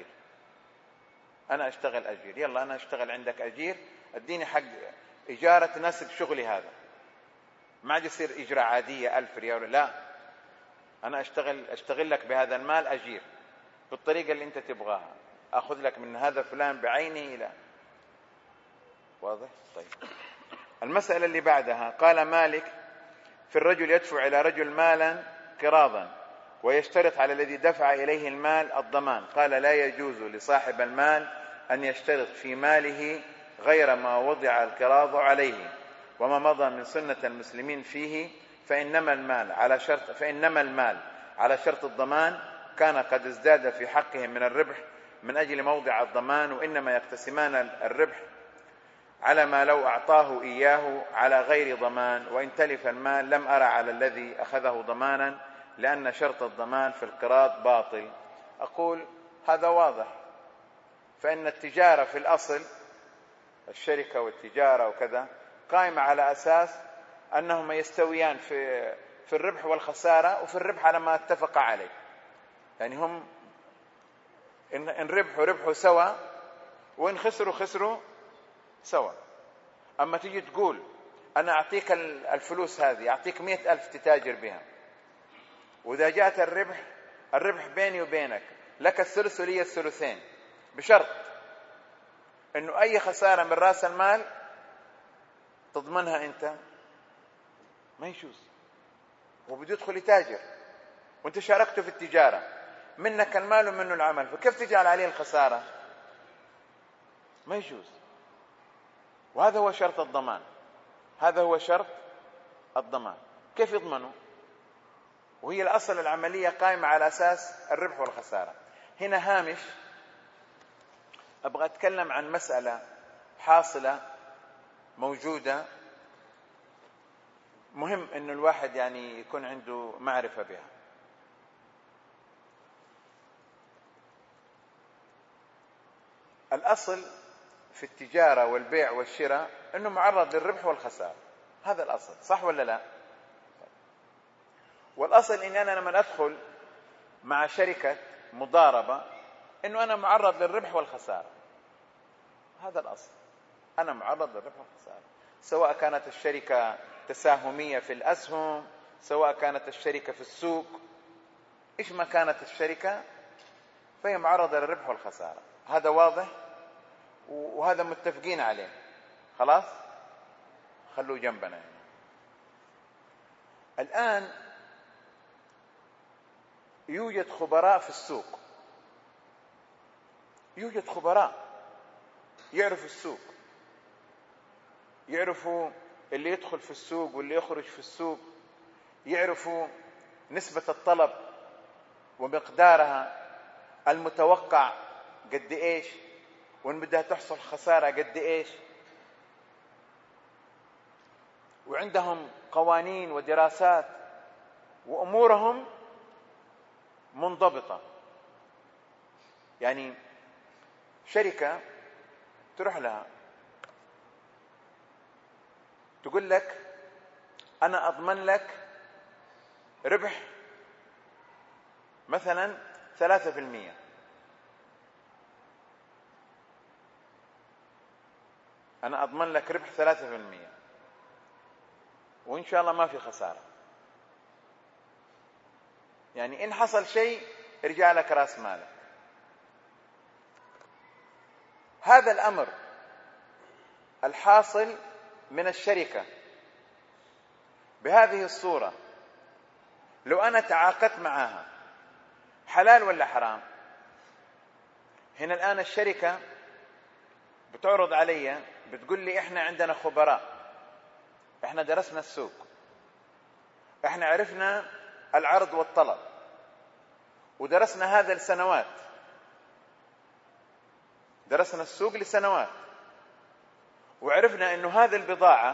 يلا أنا أشتغل عندك أجير، أديني حق إجارة تناسب شغلي هذا، ما عاد يصير إجراء عادية 1000 ريال، لا، أنا أشتغل لك بهذا المال أجير بالطريقة اللي أنت تبغاها، أخذ لك من هذا فلان بعينه إلى. واضح؟ طيب، المسألة اللي بعدها. قال مالك: في الرجل يدفع إلى رجل مالا قراضا ويشترط على الذي دفع إليه المال الضمان. قال: لا يجوز لصاحب المال أن يشترط في ماله غير ما وضع القراض عليه وما مضى من سنة المسلمين فيه، فإنما المال على شرط الضمان كان قد ازداد في حقهم من الربح من أجل موضع الضمان، وإنما يقتسمان الربح على ما لو أعطاه إياه على غير ضمان، وإن تلف المال لم أرى على الذي أخذه ضمانا لأن شرط الضمان في القراض باطل. أقول هذا واضح، فإن التجارة في الأصل، الشركة والتجارة وكذا، قائمة على أساس أنهما يستويان في الربح والخسارة، وفي الربح على ما اتفق عليه. يعني هم إن ربحوا سوا، وإن خسروا سوا. أما تيجي تقول أنا أعطيك الفلوس هذه، أعطيك 100,000 تتاجر بها، وإذا جاءت الربح بيني وبينك، لك الثلث ولي الثلثين، بشرط أنه أي خسارة من رأس المال تضمنها أنت، ما يجوز. وبده يدخل يتاجر وأنت شاركته في التجارة، منك المال ومنه العمل، فكيف تجعل عليه الخسارة؟ ما يجوز. وهذا هو شرط الضمان، هذا هو شرط الضمان. كيف يضمنوا؟ وهي الأصل العملية قائمة على أساس الربح والخسارة. هنا هامش أبغى أتكلم عن مسألة حاصلة موجودة، مهم أن الواحد يعني يكون عنده معرفة بها. الأصل في التجارة والبيع والشراء أنه معرض للربح والخسارة، هذا الأصل، صح ولا لا؟ والأصل إن أنا لما أدخل مع شركة مضاربة أنه أنا معرض للربح والخسارة، هذا الأصل، أنا معرض للربح والخسارة، سواء كانت الشركة تساهمية في الأسهم، سواء كانت الشركة في السوق، إيش ما كانت الشركة فهي معرضة للربح والخسارة. هذا واضح وهذا متفقين عليه، خلاص خلوه جنبنا. الآن يوجد خبراء في السوق، يوجد خبراء يعرفوا السوق، يعرفوا اللي يدخل في السوق واللي يخرج في السوق، يعرفوا نسبة الطلب ومقدارها المتوقع قد إيش، وإن بدها تحصل خسارة قد إيش، وعندهم قوانين ودراسات وأمورهم منضبطة. يعني شركة تروح لها تقول لك أنا أضمن لك ربح مثلا 3%، أنا أضمن لك ربح 3%، وإن شاء الله ما في خسارة. يعني إن حصل شيء يرجع لك رأس مالك. هذا الأمر الحاصل من الشركة بهذه الصورة، لو أنا تعاقدت معها حلال ولا حرام؟ هنا الآن الشركة بتعرض علي، بتقول لي إحنا عندنا خبراء، إحنا درسنا السوق، إحنا عرفنا العرض والطلب، ودرسنا هذا لسنوات، درسنا السوق لسنوات، وعرفنا إنه هذه البضاعة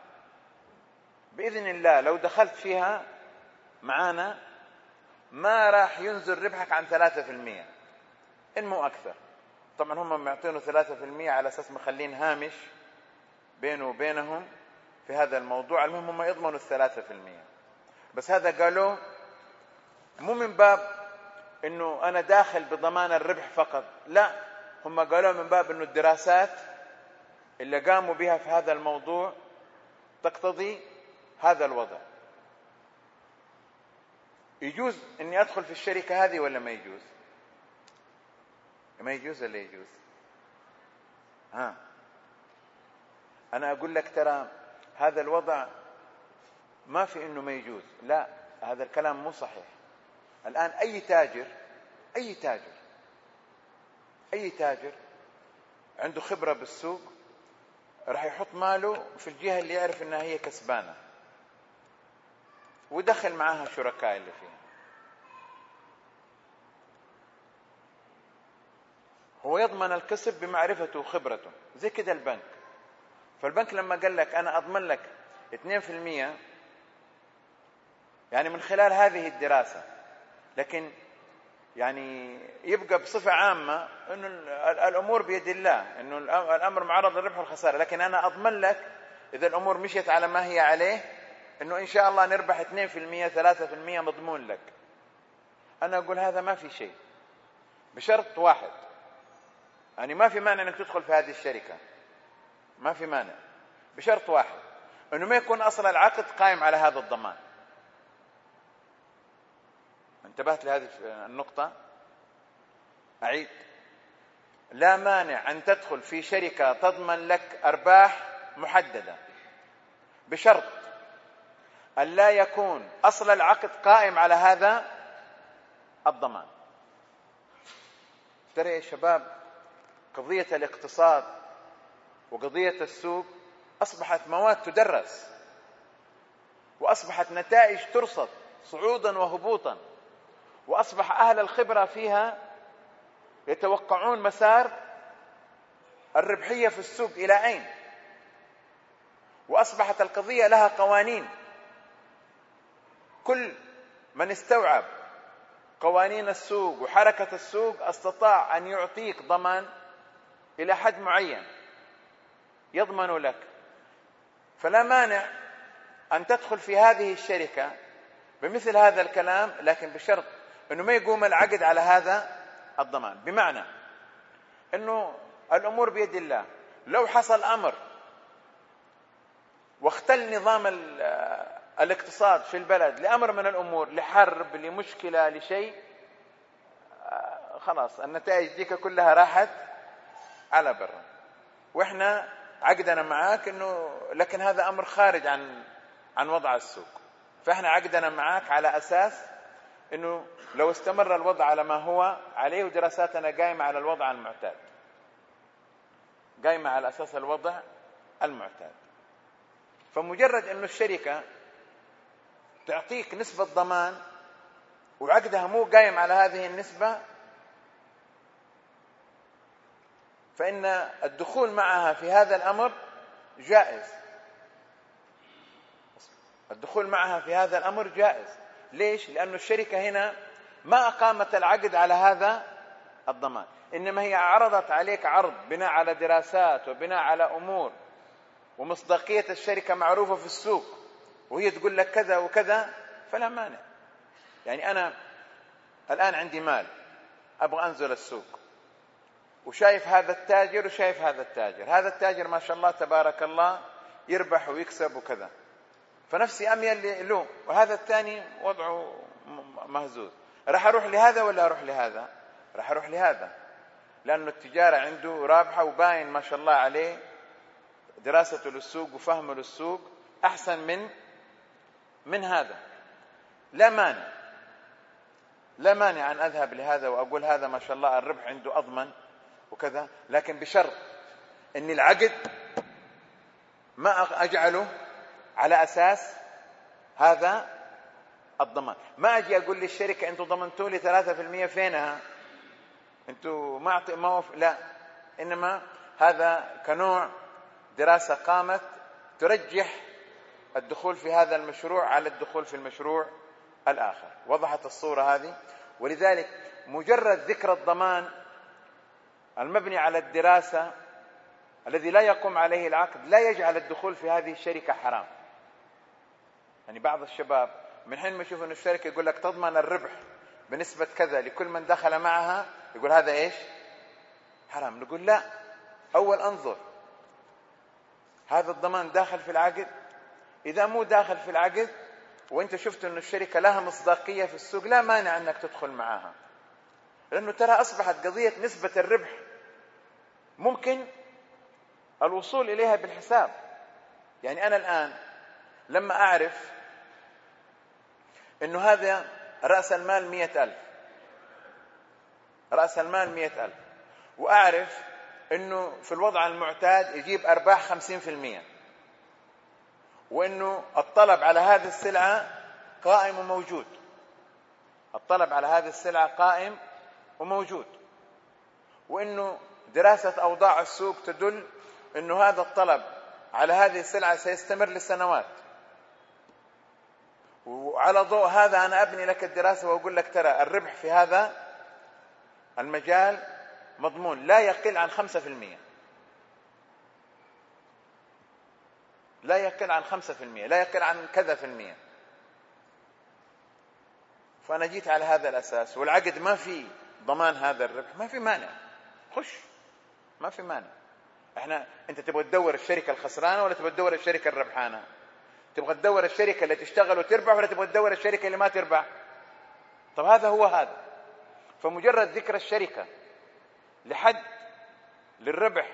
بإذن الله لو دخلت فيها معانا ما راح ينزل ربحك عن 3%، إن مو أكثر. طبعا هم معطينه 3% على أساس مخلين هامش بينه وبينهم في هذا الموضوع، المهم هم يضمنوا 3%. بس هذا قالوا مو من باب إنه أنا داخل بضمان الربح فقط، لا، هم قالوا من باب إنه الدراسات اللي قاموا بها في هذا الموضوع تقتضي هذا الوضع. يجوز إني أدخل في الشركة هذه ولا ما يجوز؟ ما يجوز ولا يجوز؟ أنا أقول لك ترى هذا الوضع ما في إنه ما يجوز، لا، هذا الكلام مو صحيح. الآن أي تاجر عنده خبرة بالسوق راح يحط ماله في الجهة اللي يعرف إنها هي كسبانة، ودخل معها شركاء اللي فيها. هو يضمن الكسب بمعرفته وخبرته، زي كده البنك فالبنك لما قال لك أنا أضمن لك 2%، يعني من خلال هذه الدراسة، لكن يعني يبقى بصفة عامة أنه الأمور بيد الله، أنه الأمر معرض للربح والخسارة، لكن أنا أضمن لك إذا الأمور مشيت على ما هي عليه أنه إن شاء الله نربح 2% 3% مضمون لك. أنا أقول هذا ما في شيء، بشرط واحد، يعني ما في مانع أنك تدخل في هذه الشركة، ما في مانع، بشرط واحد، أنه ما يكون أصل العقد قائم على هذا الضمان. انتبهت لهذه النقطة؟ أعيد: لا مانع أن تدخل في شركة تضمن لك أرباح محددة، بشرط أن لا يكون أصل العقد قائم على هذا الضمان. ترى يا شباب، قضية الاقتصاد وقضية السوق أصبحت مواد تدرس، وأصبحت نتائج ترصد صعودا وهبوطا، وأصبح أهل الخبرة فيها يتوقعون مسار الربحية في السوق إلى أين، وأصبحت القضية لها قوانين. كل من استوعب قوانين السوق وحركة السوق استطاع أن يعطيك ضمان إلى حد معين يضمن لك. فلا مانع أن تدخل في هذه الشركة بمثل هذا الكلام، لكن بشرط أنه ما يقوم العقد على هذا الضمان. بمعنى أنه الأمور بيد الله، لو حصل أمر واختل نظام الاقتصاد في البلد لأمر من الأمور، لحرب، لمشكلة، لشيء، خلاص النتائج ديك كلها راحت على برا، وإحنا عقدنا معاك أنه، لكن هذا أمر خارج عن وضع السوق، فإحنا عقدنا معاك على أساس أنه لو استمر الوضع على ما هو عليه، ودراساتنا قائمة على الوضع المعتاد، قائمة على أساس الوضع المعتاد. فمجرد أنه الشركة تعطيك نسبة ضمان وعقدها مو قائم على هذه النسبة، فإن الدخول معها في هذا الأمر جائز. الدخول معها في هذا الأمر جائز. ليش؟ لأن الشركة هنا ما أقامت العقد على هذا الضمان، إنما هي عرضت عليك عرض بناء على دراسات وبناء على أمور، ومصداقية الشركة معروفة في السوق، وهي تقول لك كذا وكذا، فلا مانع. يعني أنا الآن عندي مال أبغى أنزل السوق، وشايف هذا التاجر وشايف هذا التاجر، هذا التاجر ما شاء الله تبارك الله يربح ويكسب وكذا، فنفسي أميل له، وهذا الثاني وضعه مهزوز، راح أروح لهذا ولا أروح لهذا؟ راح أروح لهذا، لأنه التجارة عنده رابحة وباين ما شاء الله عليه دراسته للسوق وفهمه للسوق أحسن من هذا. لا مانع أن أذهب لهذا وأقول هذا ما شاء الله الربح عنده أضمن وكذا، لكن بشرط أن العقد ما أجعله على أساس هذا الضمان. ما أجي أقول للشركة أنتوا ضمنتوا لي 3%، فينها؟ أنتوا ما لا، إنما هذا كنوع دراسة قامت ترجح الدخول في هذا المشروع على الدخول في المشروع الآخر. وضحت الصورة هذه؟ ولذلك مجرد ذكر الضمان المبني على الدراسة الذي لا يقوم عليه العقد لا يجعل الدخول في هذه الشركة حرام. يعني بعض الشباب من حين ما يشوف أن الشركة يقول لك تضمن الربح بنسبة كذا لكل من دخل معها، يقول هذا إيش؟ حرام. نقول لا، أول أنظر هذا الضمان داخل في العقد؟ إذا مو داخل في العقد وانت شفت أن الشركة لها مصداقية في السوق، لا مانع أنك تدخل معها، لأنه ترى أصبحت قضية نسبة الربح ممكن الوصول إليها بالحساب. يعني أنا الآن لما أعرف أنه هذا رأس المال 100,000، رأس المال 100,000، وأعرف أنه في الوضع المعتاد يجيب أرباح 50%، وأنه الطلب على هذه السلعة قائم وموجود، الطلب على هذه السلعة قائم وموجود، وأنه دراسة أوضاع السوق تدل أنه هذا الطلب على هذه السلعة سيستمر لسنوات، وعلى ضوء هذا أنا أبني لك الدراسة وأقول لك ترى الربح في هذا المجال مضمون لا يقل عن 5%، لا يقل عن 5%، لا يقل عن كذا في المية. فأنا جيت على هذا الأساس، والعقد ما في ضمان هذا الربح، ما في مانع، خش، ما في مانع. أنت تبغى تدور الشركة الخسرانة ولا تبغى تدور الشركة الربحانة؟ تبغى تدور الشركة اللي تشتغل وتربح ولا تبغى تدور الشركة اللي ما تربح؟ طب هذا هو هذا. فمجرد ذكر الشركة لحد للربح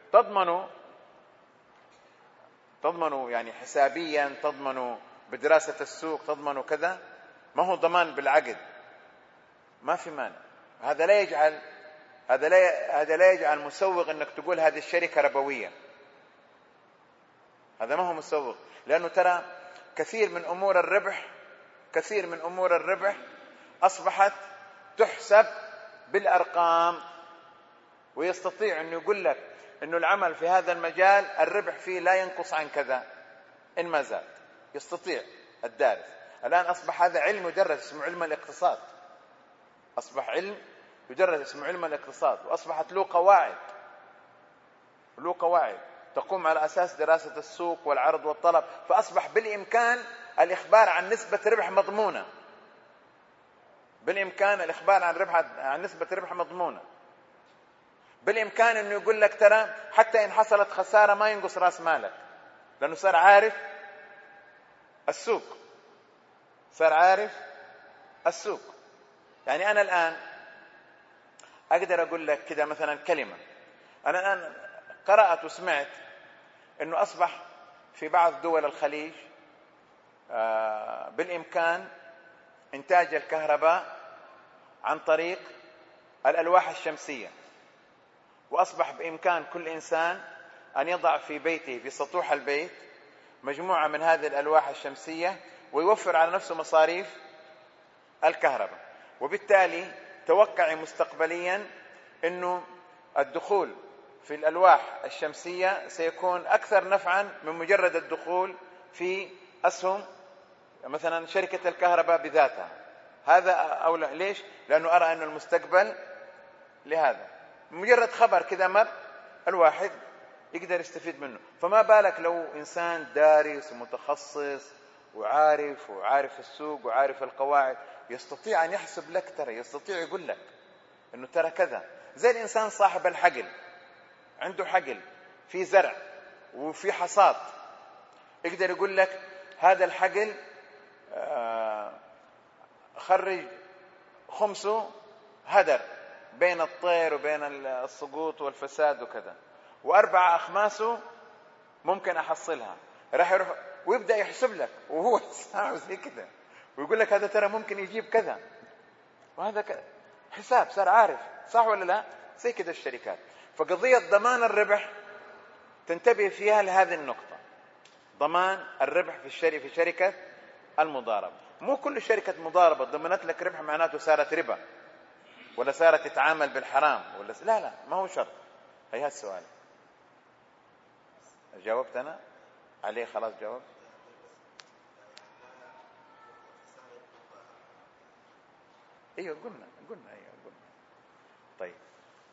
تضمنوا يعني حسابيا، تضمنوا بدراسة السوق، تضمنوا كذا، ما هو ضمان بالعقد، ما في مانع. هذا لا يجعل مسوغ انك تقول هذه الشركة ربوية، هذا ما هو مسوغ. لأنه ترى كثير من أمور الربح أصبحت تحسب بالأرقام، ويستطيع أن يقول لك أنه العمل في هذا المجال الربح فيه لا ينقص عن كذا إن ما زاد. يستطيع الدارس. الآن أصبح هذا علم يدرس اسمه علم الاقتصاد، أصبح علم يدرس اسمه علم الاقتصاد، وأصبحت له قواعد تقوم على أساس دراسة السوق والعرض والطلب. فأصبح بالإمكان الإخبار عن نسبة ربح مضمونة، بالإمكان الإخبار عن نسبة ربح مضمونة، بالإمكان أنه يقول لك ترى حتى إن حصلت خسارة ما ينقص رأس مالك، لأنه صار عارف السوق. يعني أنا الآن أقدر أقول لك كده مثلا كلمة، أنا الآن قرأت وسمعت أنه أصبح في بعض دول الخليج بالإمكان إنتاج الكهرباء عن طريق الألواح الشمسية، وأصبح بإمكان كل إنسان أن يضع في بيته في سطوح البيت مجموعة من هذه الألواح الشمسية ويوفر على نفسه مصاريف الكهرباء. وبالتالي توقعي مستقبليا أنه الدخول في الألواح الشمسية سيكون أكثر نفعا من مجرد الدخول في أسهم مثلا شركة الكهرباء بذاتها. هذا أولى. ليش؟ لأنه أرى أن المستقبل لهذا. مجرد خبر كذا مر الواحد يقدر يستفيد منه، فما بالك لو إنسان دارس ومتخصص وعارف السوق وعارف القواعد، يستطيع أن يحسب لك، ترى يستطيع يقول لك أنه ترى كذا. زي الإنسان صاحب الحقل، عنده حقل في زرع وفي حصاد، يقدر يقول لك هذا الحقل خرج خمسه هدر بين الطير وبين السقوط والفساد وكذا، و4 أخماسه ممكن أحصلها. راح يروح ويبدأ يحسب لك وهو ساعه زي كذا، ويقول لك هذا ترى ممكن يجيب كذا، وهذا حساب صار عارف، صح ولا لا؟ زي كذا الشركات. فقضية ضمان الربح تنتبه فيها لهذه النقطة، ضمان الربح في شركة المضاربة. مو كل شركة مضاربة ضمنت لك ربح معناته صارت ربا ولا صارت تتعامل بالحرام ولا لا، ما هو شرط. هي السؤال جاوبت أنا عليه، خلاص جاوبت. ايوه قلنا طيب.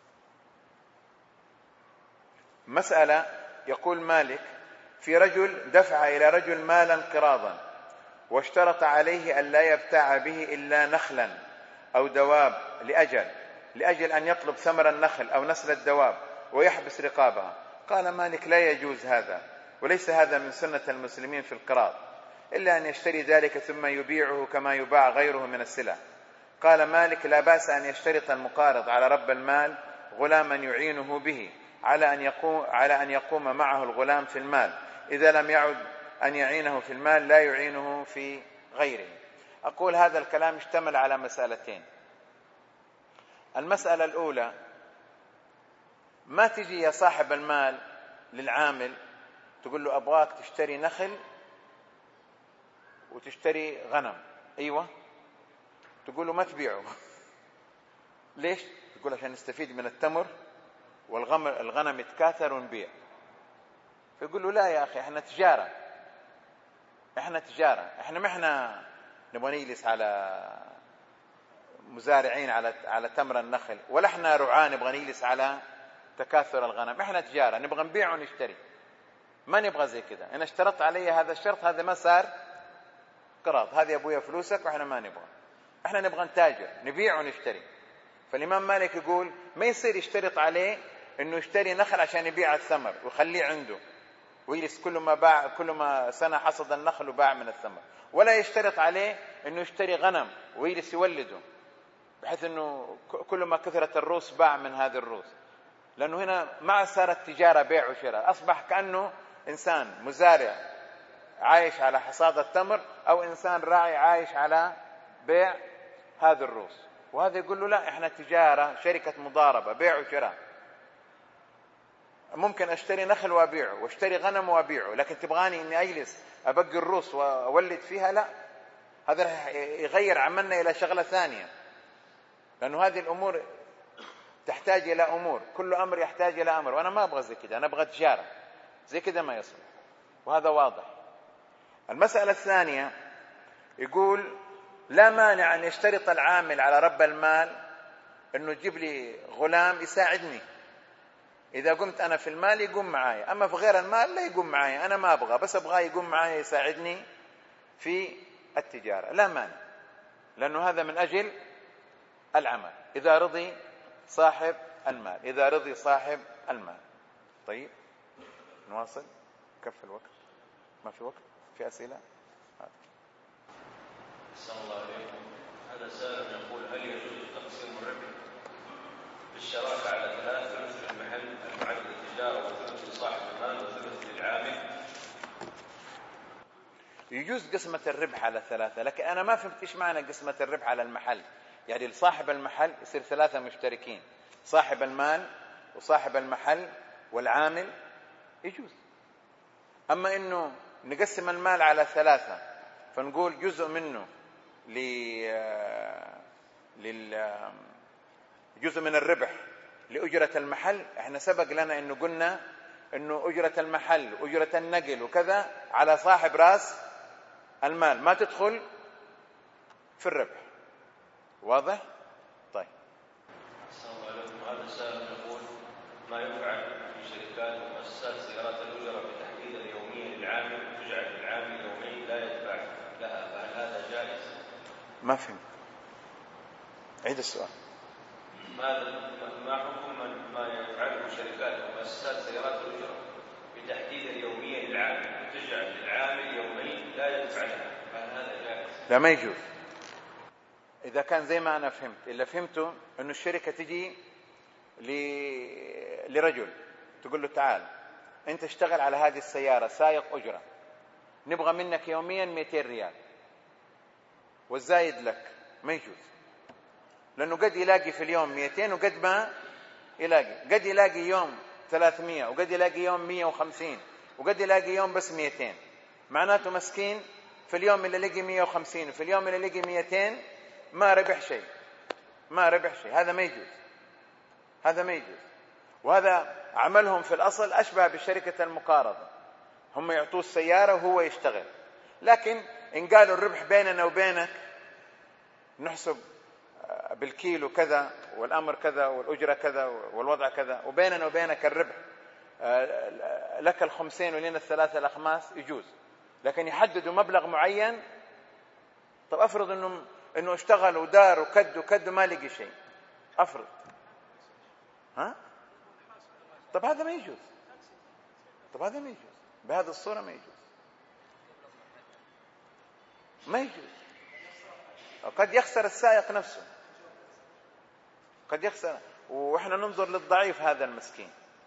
مسألة يقول مالك: في رجل دفع إلى رجل مالا قراضا واشترط عليه أن لا يبتاع به إلا نخلا أو دواب لأجل أن يطلب ثمر النخل أو نسل الدواب ويحبس رقابها. قال مالك: لا يجوز هذا، وليس هذا من سنة المسلمين في القراض، إلا أن يشتري ذلك ثم يبيعه كما يباع غيره من السلع. قال مالك: لا بأس أن يشترط المقارض على رب المال غلاما يعينه به على أن يقوم معه الغلام في المال، إذا لم يعد أن يعينه في المال لا يعينه في غيره. أقول هذا الكلام يشتمل على مسألتين. المسألة الأولى: ما تجي يا صاحب المال للعامل تقول له أبغاك تشتري نخل وتشتري غنم. أيوة. تقول له ما تبيعه. ليش؟ تقول عشان نستفيد من التمر والغنم يتكاثر ونبيع. فيقول له لا يا أخي احنا تجارة، احنا ما احنا نبغى نجلس على مزارعين على تمر النخل، ولا احنا رعاة نبغى نجلس على تكاثر الغنم، احنا تجارة نبغى نبيع ونشتري، ما نبغى زي كده. انا اشترطت علي هذا الشرط، هذا ما صار قراض، هذه ابويا فلوسك واحنا ما نبغى، احنا نبغى نتاجر نبيع ونشتري. فالامام مالك يقول ما يصير يشترط عليه انه يشتري نخل عشان يبيع الثمر ويخليه عنده ويجلس كل ما سنة حصد النخل وباع من الثمر، ولا يشترط عليه انه يشتري غنم ويجلس يولده بحيث انه كل ما كثرت الروس باع من هذه الروس، لانه هنا ما صارت تجارة بيع وشراء، اصبح كأنه انسان مزارع عايش على حصاد التمر او انسان راعي عايش على بيع هذه الروس. وهذا يقول له لا احنا تجارة، شركة مضاربة، بيع وشراء، ممكن اشتري نخل وابيعه واشتري غنم وابيعه، لكن تبغاني اني اجلس ابقي الروس واولد فيها؟ لا، هذا راح يغير عملنا الى شغلة ثانية، لانه هذه الامور تحتاج الى امور، كل امر يحتاج الى امر، وانا ما ابغى زي كده، انا ابغى تجارة زي كده ما يصلح، وهذا واضح. المسألة الثانية يقول لا مانع ان يشترط العامل على رب المال انه يجيب لي غلام يساعدني، إذا قمت أنا في المال يقوم معايا، أما في غير المال لا يقوم معايا، أنا ما أبغى، بس أبغى يقوم معايا يساعدني في التجارة، لا مانع، لأنه هذا من أجل العمل، إذا رضي صاحب المال. طيب نواصل، كف الوقت، ما في وقت، في أسئلة؟ أحسن الله عليكم. هذا سائل يقول هل يجوز تقسيم الربح بالشراكة على 3، ثلث للمحل المعد للتجارة وثلث لصاحب المال وثلث للعامل؟ يجوز قسمة الربح على 3، لكن أنا ما فهمت إيش معنى قسمة الربح على المحل، يعني لصاحب المحل يصير 3 مشتركين، صاحب المال وصاحب المحل والعامل، يجوز. أما إنه نقسم المال على 3 فنقول جزء منه جزء من الربح لأجرة المحل، احنا سبق لنا إنه قلنا إنه أجرة المحل وأجرة النقل وكذا على صاحب رأس المال، ما تدخل في الربح. واضح؟ طيب. السلام عليكم. هذا السائل يقول ما يفعل في شركات ومؤسسات سيارات الأجرة بتحديد اليومية للعامل وتجعل للعامل يومين لا يدفع لها، فهل هذا جائز؟ ما فهمت، عيد السؤال. ما حكم ما يفعله شركات ومؤسسات سيارات الأجرة بتحديد اليومية للعامل وتجعل للعامل يومين لا يدفع لها، فهل هذا جائز؟ لا، ما يجوز. إذا كان زي ما أنا فهمت، إلا فهمته أنه الشركة تجي لرجل تقول له تعال أنت اشتغل على هذه السيارة سائق أجرة، نبغى منك يوميا 200 ريال والزايد لك، ما يجوز، لأنه قد يلاقي في اليوم 200 وقد ما يلاقي، قد يلاقي يوم 300 وقد يلاقي يوم 150 وقد يلاقي يوم بس 200، معناته مسكين في اليوم اللي لقي 150 وفي اليوم اللي لقي 200 ما ربح شيء، هذا ما يجوز. وهذا عملهم في الأصل أشبه بشركة المقارضة، هم يعطوه السيارة وهو يشتغل، لكن إن قالوا الربح بيننا وبينك نحسب بالكيلو كذا والأمر كذا والأجرة كذا والوضع كذا، وبيننا وبينك الربح لك الخمسين ولنا 3 الأخماس، يجوز. لكن يحددوا مبلغ معين، طب أفرض إنه اشتغل ودار وكد ما لقي شيء، أفرض طب هذا ما يجوز، بهذه الصورة ما يجوز. وقد يخسر السائق نفسه، قد يخسر، وإحنا ننظر للضعيف هذا المسكين،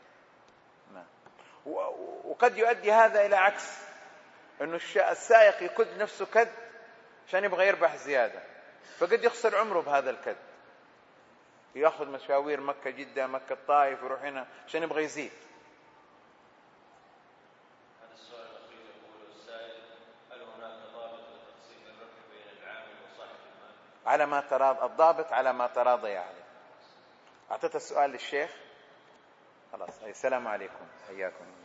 وقد يؤدي هذا إلى عكس، إنه السائق يكد نفسه كد عشان يبغى يربح زيادة، فقد يخسر عمره بهذا الكد، يأخذ مشاوير مكة جدة مكة الطائف ويروح هنا عشان يبغى يزيد. هذا السؤال الأخير يقول السائل هل هناك ضابط لتقسيم الربح بين العامل وصاحب المال؟ على ما تراضى الضابط، على ما تراضي عليه. أعطيت السؤال للشيخ، خلاص، السلام عليكم، حياكم.